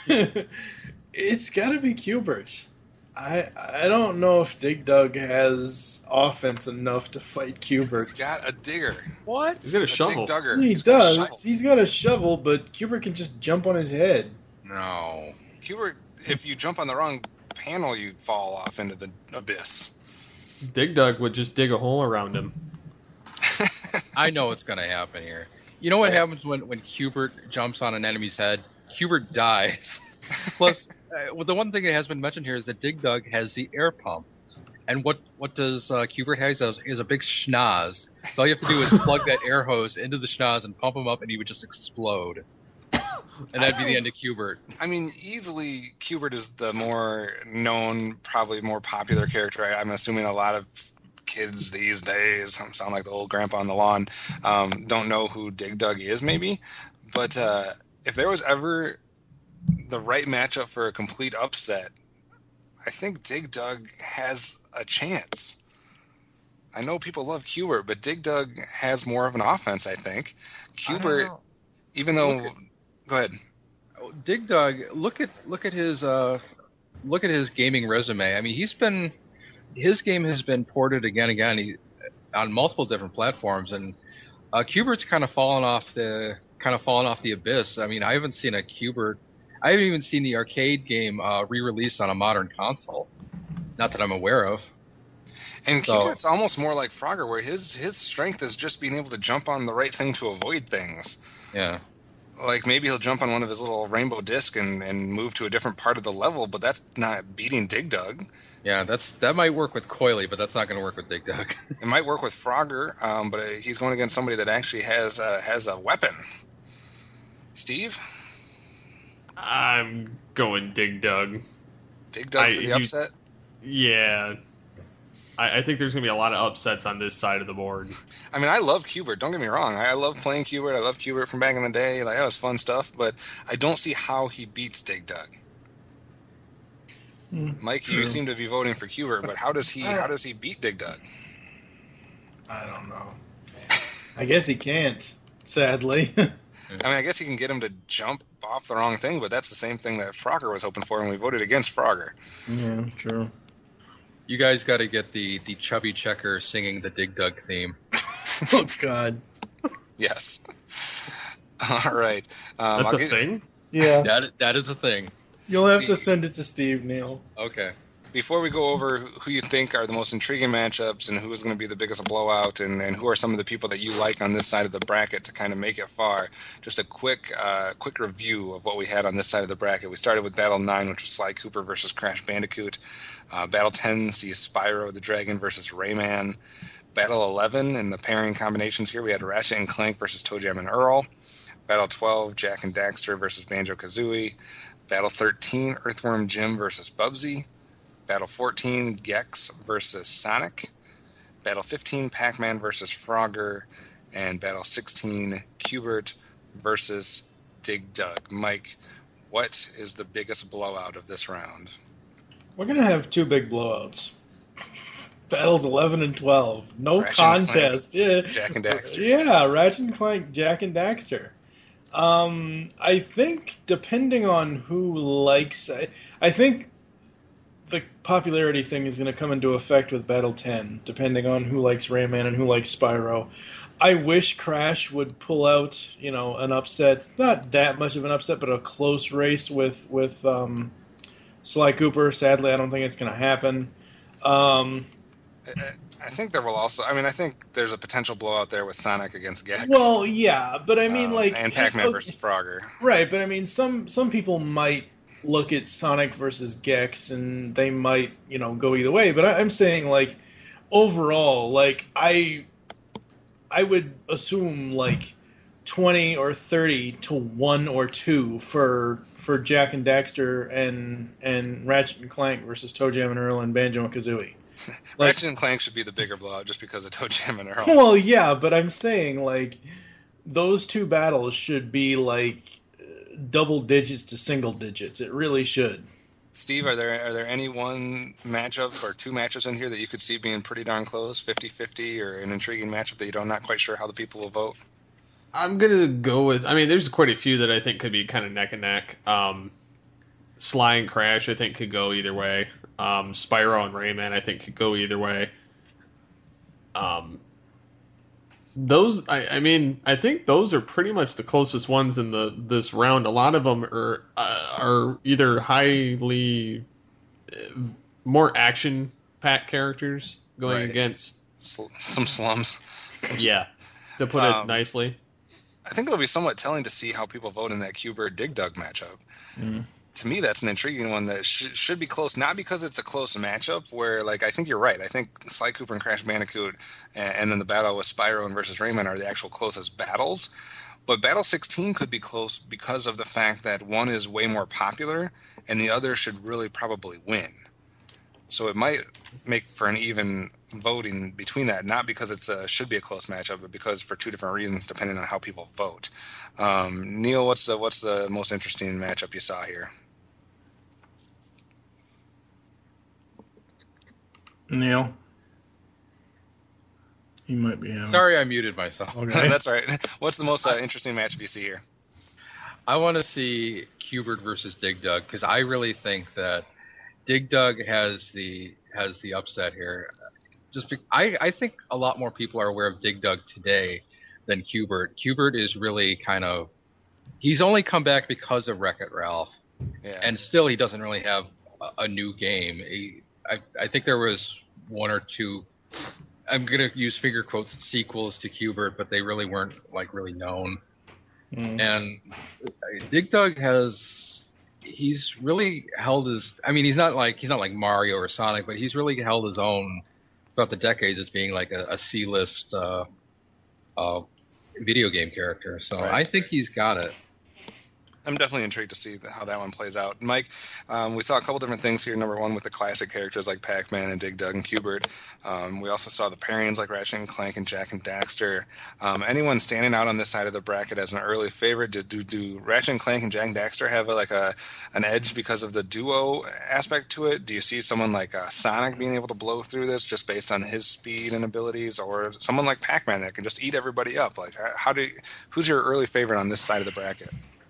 it's got to be Q*bert. I I don't know if Dig Dug has offense enough to fight Q*bert. He's got a digger. What? He's got a, A shovel. Dig Dugger. He He's got a does. shovel. He's got a shovel, but Q*bert can just jump on his head. No. Q*bert, if you jump on the wrong panel, you fall off into the abyss. Dig Dug would just dig a hole around him. I know what's going to happen here. You know what happens when, when Q*bert jumps on an enemy's head? Q*bert dies. Plus, uh, well, the one thing that has been mentioned here is that Dig Dug has the air pump. And what, what does uh, Q*bert have? He has, he has a big schnoz. So all you have to do is plug that air hose into the schnoz and pump him up, and he would just explode. And that'd be the end of Q*bert. I mean, easily, Q*bert is the more known, probably more popular character. I, I'm assuming a lot of kids these days, I sound like the old grandpa on the lawn, um, don't know who Dig Dug is, maybe. But uh, if there was ever the right matchup for a complete upset, I think Dig Dug has a chance. I know people love Q*bert, but Dig Dug has more of an offense, I think. Q*bert, even though... Look at- Go ahead. Dig Dug, look at look at his uh, look at his gaming resume. I mean, he's been his game has been ported again and again he, on multiple different platforms, and uh, Q*bert's kind of fallen off the kind of fallen off the abyss. I mean, I haven't seen a Q*bert. I haven't even seen the arcade game uh, re-released on a modern console. Not that I'm aware of. And So- Q*bert's almost more like Frogger, where his his strength is just being able to jump on the right thing to avoid things. Yeah. Like maybe he'll jump on one of his little rainbow disc and, and move to a different part of the level, but that's not beating Dig Dug. Yeah, that's that might work with Coily, but that's not going to work with Dig Dug. It might work with Frogger, um, but he's going against somebody that actually has uh, has a weapon. Steve? I'm going Dig Dug. Dig Dug I- for the you- upset? Yeah. I, I think there's going to be a lot of upsets on this side of the board. I mean, I love Q*bert. Don't get me wrong. I, I love playing Q*bert. I love Q*bert from back in the day. Like, that was fun stuff, but I don't see how he beats Dig Dug. Mm, Mike, true. you seem to be voting for Q*bert, but how does he Uh, how does he beat Dig Dug? I don't know. I guess he can't, sadly. I mean, I guess he can get him to jump off the wrong thing, but that's the same thing that Frogger was hoping for, and we voted against Frogger. yeah, true. You guys got to get the the chubby checker singing the Dig Dug theme. Oh, God. Yes. All right. Um, That's I'll a get- thing? Yeah. That that is a thing. You'll have to send it to Steve, Neil. Okay. Before we go over who you think are the most intriguing matchups and who is going to be the biggest blowout and, and who are some of the people that you like on this side of the bracket to kind of make it far, just a quick uh, quick review of what we had on this side of the bracket. We started with Battle nine, which was Sly Cooper versus Crash Bandicoot. Uh, Battle ten sees Spyro the Dragon versus Rayman. Battle eleven, in the pairing combinations here, we had Ratchet and Clank versus ToeJam and Earl. Battle twelve, Jack and Daxter versus Banjo-Kazooie. Battle thirteen, Earthworm Jim versus Bubsy. Battle fourteen, Gex versus Sonic. Battle fifteen, Pac-Man versus Frogger. And Battle sixteen, Q*bert versus Dig Dug. Mike, what is the biggest blowout of this round? We're going to have two big blowouts. Battles eleven and twelve. No Ratchet contest. And Yeah. Jak and Daxter. Yeah, Ratchet and Clank, Jak and Daxter. Um, I think depending on who likes... I, I think the popularity thing is going to come into effect with Battle ten, depending on who likes Rayman and who likes Spyro. I wish Crash would pull out, you know, an upset. Not that much of an upset, but a close race with, with um, Sly Cooper. Sadly, I don't think it's going to happen. Um... I think there will also. I mean, I think there's a potential blowout there with Sonic against Gex. Well, yeah, but I mean, um, like, and Pac-Man okay, versus Frogger. right? But I mean, some some people might look at Sonic versus Gex, and they might, you know, go either way. But I, I'm saying, like, overall, like, I I would assume like twenty or thirty to one or two for for Jak and Daxter and and Ratchet and Clank versus Toe Jam and Earl and Banjo and Kazooie. Like, Ratchet and Clank should be the bigger blowout just because of Toe Jam and Earl. Well, yeah, but I'm saying, like, those two battles should be, like, double digits to single digits. It really should. Steve, are there are there any one matchup or two matchups in here that you could see being pretty darn close, fifty-fifty, or an intriguing matchup that you don't not quite sure how the people will vote? I'm going to go with... I mean, there's quite a few that I think could be kind of neck and neck. Um, Sly and Crash, I think, could go either way. Um, Spyro and Rayman, I think, could go either way. Um, those, I, I mean, I think those are pretty much the closest ones in the this round. A lot of them are uh, are either highly uh, more action packed characters going Right. against Sl- some slums. yeah, to put Um, it nicely. I think it'll be somewhat telling to see how people vote in that Q*bert Dig Dug matchup. Mm. To me, that's an intriguing one that sh- should be close, not because it's a close matchup where, like, I think you're right. I think Sly Cooper and Crash Bandicoot and, and then the battle with Spyro and versus Rayman are the actual closest battles. But Battle sixteen could be close because of the fact that one is way more popular and the other should really probably win. So it might make for an even voting between that, not because it's a should be a close matchup, but because for two different reasons, depending on how people vote. Um, Neil, what's the what's the most interesting matchup you saw here? Neil? He might be having... Sorry, I muted myself. Okay. That's all right. What's the most uh, interesting matchup you see here? I want to see Q*bert versus Dig Dug because I really think that Dig Dug has the has the upset here. Just be, I I think a lot more people are aware of Dig Dug today than Q*bert. Q*bert is really kind of he's only come back because of Wreck-It Ralph, Yeah. and still he doesn't really have a, a new game. He, I I think there was one or two. I'm gonna use figure quotes sequels to Q*bert, but they really weren't like really known. Mm. And Dig Dug has he's really held his. I mean, he's not like he's not like Mario or Sonic, but he's really held his own throughout the decades as being like a, a C-list uh, uh, video game character. So Right. I think he's got it. I'm definitely intrigued to see how that one plays out. Mike, um, we saw a couple different things here. Number one, with the classic characters like Pac-Man and Dig Dug and Q*bert. Um, we also saw the pairings like Ratchet and Clank and Jak and Daxter. Um, anyone standing out on this side of the bracket as an early favorite? Do, do, do Ratchet and Clank and Jak and Daxter have a, like a an edge because of the duo aspect to it? Do you see someone like uh, Sonic being able to blow through this just based on his speed and abilities, or someone like Pac-Man that can just eat everybody up? Like, how do you, who's your early favorite on this side of the bracket?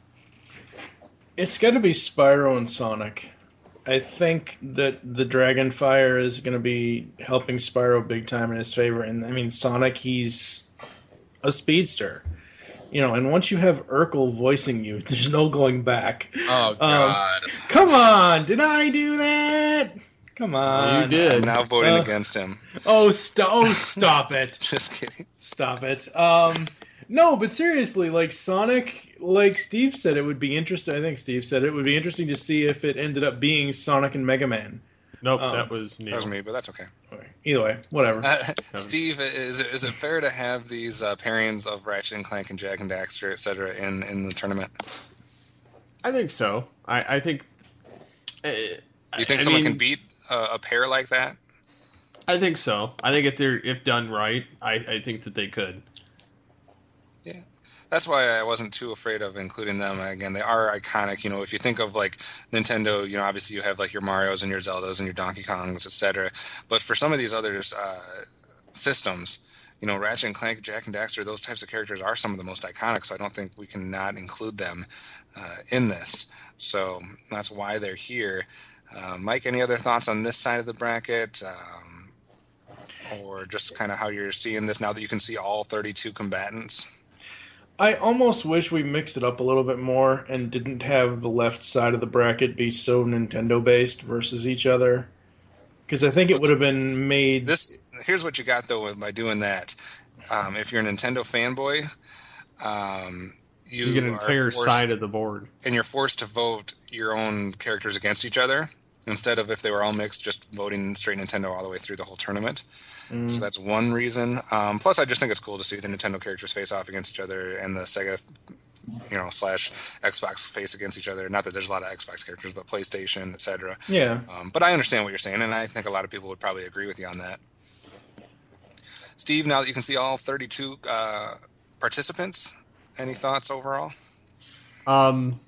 It's got to be Spyro and Sonic. I think that the Dragonfire is going to be helping Spyro big time in his favor. And I mean, Sonic, he's a speedster. You know, and once you have Urkel voicing you, there's no going back. Oh God! Um, come on, did I do that? Come on, You did. I'm now voting Uh, against him. Oh, st- oh, stop it! Just kidding. Stop it. Um, no, but seriously, like Sonic, like Steve said, it would be interesting. I think Steve said it would be interesting to see if it ended up being Sonic and Mega Man. Nope, um, that was Neil. That was me, but that's okay. Okay. Either way, whatever. Uh, Steve, is it, is it fair to have these uh, pairings of Ratchet and Clank and Jak and Daxter, et cetera, in, in the tournament? I think so. I, I think. Uh, you think I someone mean, can beat a, a pair like that? I think so. I think if they're if done right, I, I think that they could. Yeah, that's why I wasn't too afraid of including them. Again, they are iconic. You know, if you think of like Nintendo, you know, obviously you have like your Marios and your Zeldas and your Donkey Kongs, et cetera. But for some of these other uh, systems, you know, Ratchet and Clank, Jack and Daxter, those types of characters are some of the most iconic. So I don't think we can not include them uh, in this. So that's why they're here. Uh, Mike, any other thoughts on this side of the bracket? Um, or just kind of how you're seeing this now that you can see all thirty-two combatants? I almost wish we mixed it up a little bit more and didn't have the left side of the bracket be so Nintendo-based versus each other. Because I think it would have been made... This Here's what you got, though, by doing that. Um, if you're a Nintendo fanboy... Um, You, you get an entire forced, side of the board. And you're forced to vote your own characters against each other, instead of if they were all mixed, just voting straight Nintendo all the way through the whole tournament. Mm. So that's one reason. Um, plus, I just think it's cool to see the Nintendo characters face off against each other and the Sega, you know, slash Xbox face against each other. Not that there's a lot of Xbox characters, but PlayStation, et cetera. Yeah. Um, but I understand what you're saying, and I think a lot of people would probably agree with you on that. Steve, now that you can see all thirty-two uh, participants, any thoughts overall? Um,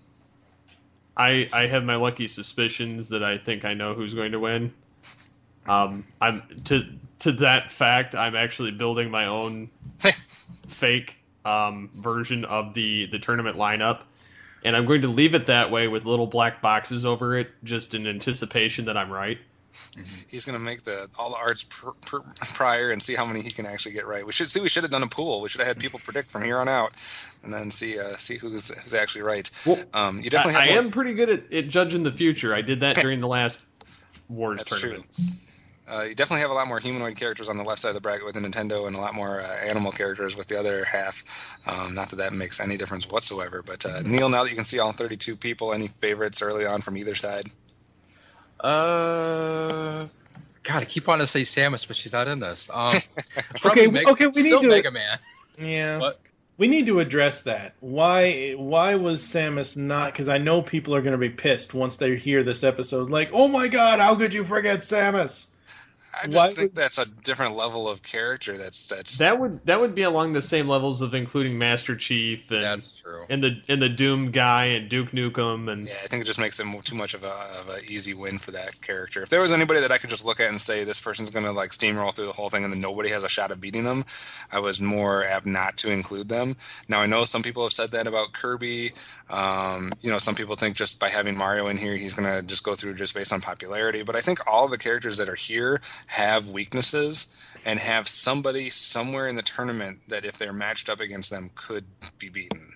I I have my lucky suspicions that I think I know who's going to win. Um, I'm to to that fact, I'm actually building my own fake um, version of the the tournament lineup, and I'm going to leave it that way with little black boxes over it, just in anticipation that I'm right. He's going to make the all the arts pr- pr- prior and see how many he can actually get right. We should see. We should have done a pool. We should have had people predict from here on out, and then see uh, see who's who's actually right. Well, um, you definitely. I, have I more... am pretty good at, at judging the future. I did that during the last Wars That's tournament. True. Uh, you definitely have a lot more humanoid characters on the left side of the bracket with the Nintendo, and a lot more uh, animal characters with the other half. Um, not that that makes any difference whatsoever. But uh, Neil, now that you can see all thirty-two people, any favorites early on from either side? Uh. God, I keep wanting to say Samus, but she's not in this. Um, okay, Mega, okay, we need still to Mega Man. Yeah, what? We need to address that. Why? Why was Samus not? Because I know people are going to be pissed once they hear this episode. Like, oh my God, how could you forget Samus? I just Why think was... that's a different level of character. That's that's that would that would be along the same levels of including Master Chief and that's true. and the and the Doom guy and Duke Nukem and yeah, I think it just makes it too much of a of an easy win for that character. If there was anybody that I could just look at and say this person's going to like steamroll through the whole thing and then nobody has a shot of beating them, I was more apt not to include them. Now I know some people have said that about Kirby. Um, you know, some people think just by having Mario in here, he's going to just go through just based on popularity. But I think all the characters that are here have weaknesses and have somebody somewhere in the tournament that if they're matched up against them could be beaten.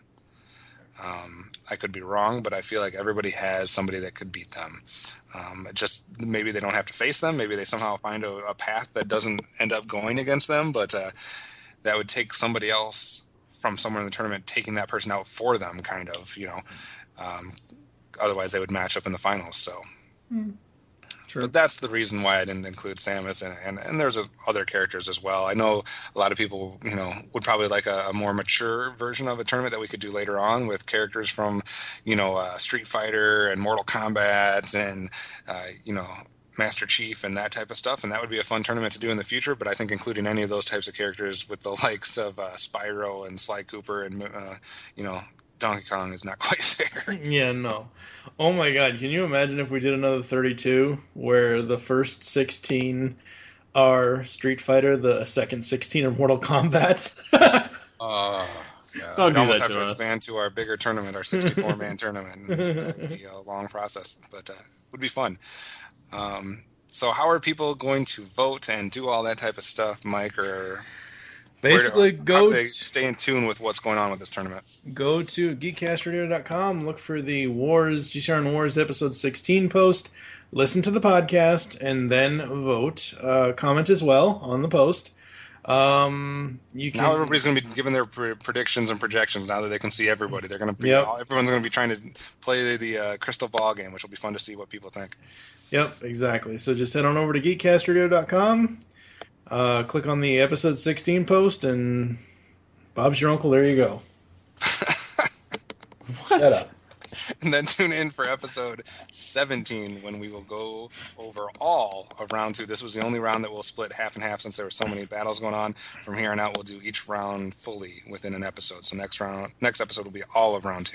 Um, I could be wrong, but I feel like everybody has somebody that could beat them. Um, just maybe they don't have to face them. Maybe they somehow find a, a path that doesn't end up going against them, but uh, that would take somebody else from somewhere in the tournament taking that person out for them, kind of, you know. Um, otherwise, they would match up in the finals. So, mm. True. But that's the reason why I didn't include Samus, and and, and there's a, other characters as well. I know a lot of people, you know, would probably like a, a more mature version of a tournament that we could do later on with characters from, you know, uh, Street Fighter and Mortal Kombat and, uh, you know, Master Chief and that type of stuff, and that would be a fun tournament to do in the future. But I think including any of those types of characters with the likes of uh, Spyro and Sly Cooper and uh, you know, Donkey Kong is not quite fair. Yeah, no. Oh my God, can you imagine if we did another thirty-two where the first sixteen are Street Fighter, the second sixteen are Mortal Kombat? uh, yeah. Don't we do almost that have to to us. expand to our bigger tournament, our sixty-four man tournament. It'd be a long process, but uh, it would be fun. Um, so how are people going to vote and do all that type of stuff, Mike? Or basically do, go how do they t- stay in tune with what's going on with this tournament? Go to geek cast radio dot com, look for the Wars, G C R N Wars episode sixteen post, listen to the podcast, and then vote. Uh, comment as well on the post. Um, you can, now everybody's going to be giving their pre- predictions and projections. Now that they can see everybody, they're going to be. Yep. Everyone's going to be trying to play the, the uh, crystal ball game, which will be fun to see what people think. Yep, exactly. So just head on over to geek cast radio dot com, uh, click on the episode sixteen post, and Bob's your uncle. There you go. Shut up. And then tune in for episode seventeen when we will go over all of round two. This was the only round that we'll split half and half since there were so many battles going on. From here on out, we'll do each round fully within an episode. So next round, next episode will be all of round two.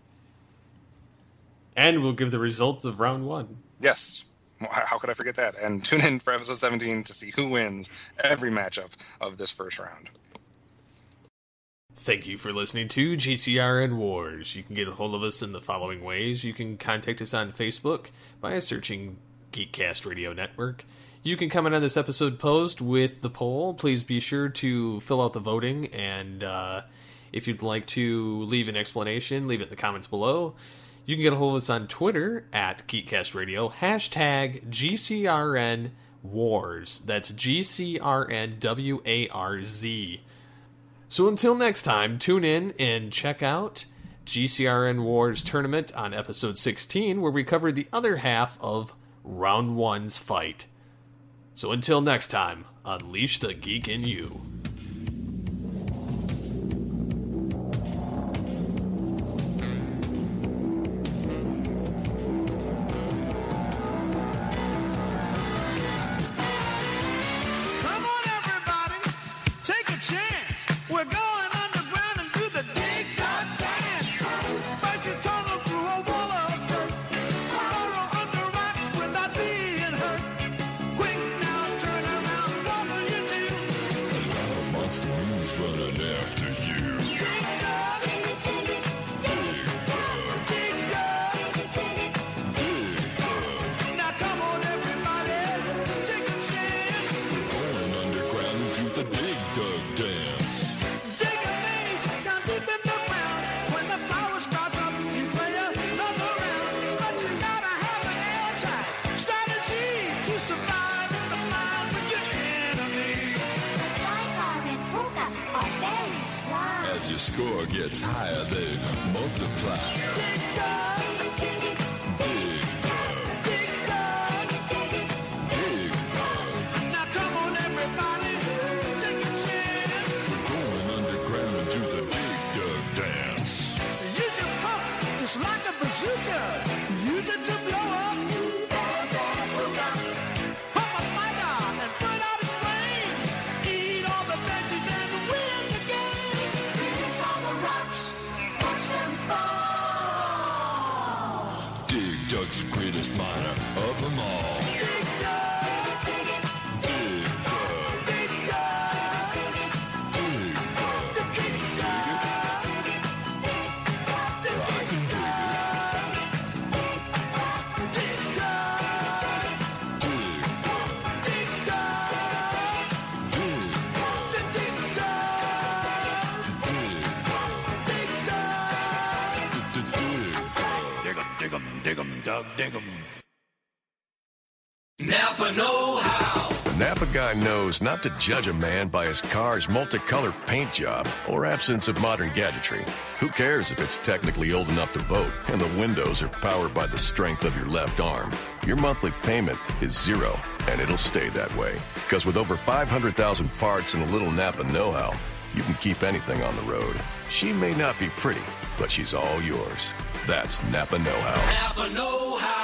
And we'll give the results of round one. Yes. How could I forget that? And tune in for episode seventeen to see who wins every matchup of this first round. Thank you for listening to G C R N Wars. You can get a hold of us in the following ways. You can contact us on Facebook by searching Geekcast Radio Network. You can comment on this episode post with the poll. Please be sure to fill out the voting, and uh, if you'd like to leave an explanation, leave it in the comments below. You can get a hold of us on Twitter at Geekcast Radio, hashtag G C R N Wars. That's G C R N W A R Z. So until next time, tune in and check out G C R N Wars Tournament on episode sixteen, where we cover the other half of round one's fight. So until next time, unleash the geek in you. Score gets higher, they multiply. Dig dug, dig dug, dig dug, dig dug. Now come on, everybody, take a chance. We're going underground into the dig dug dance. Use your pump, it's like a bazooka. Use it to blow up. Pump a fighter and put out its flames. Eat all the veggies and win the game. Dig Dug's the greatest miner of them all. Dig Dug, dig Dug, dig Dug, dig Dug, dig Dug. I can dig it. Dig Dug, dig Dug, dig Dug, dig Dug, dig Dug. Dig 'em, dig 'em, Doug, dig 'em. Napa know-how. The Napa guy knows not to judge a man by his car's multicolored paint job or absence of modern gadgetry. Who cares if it's technically old enough to vote and the windows are powered by the strength of your left arm? Your monthly payment is zero, and it'll stay that way. Because with over five hundred thousand parts and a little Napa know-how, you can keep anything on the road. She may not be pretty, but she's all yours. That's Napa know-how. Napa know-how.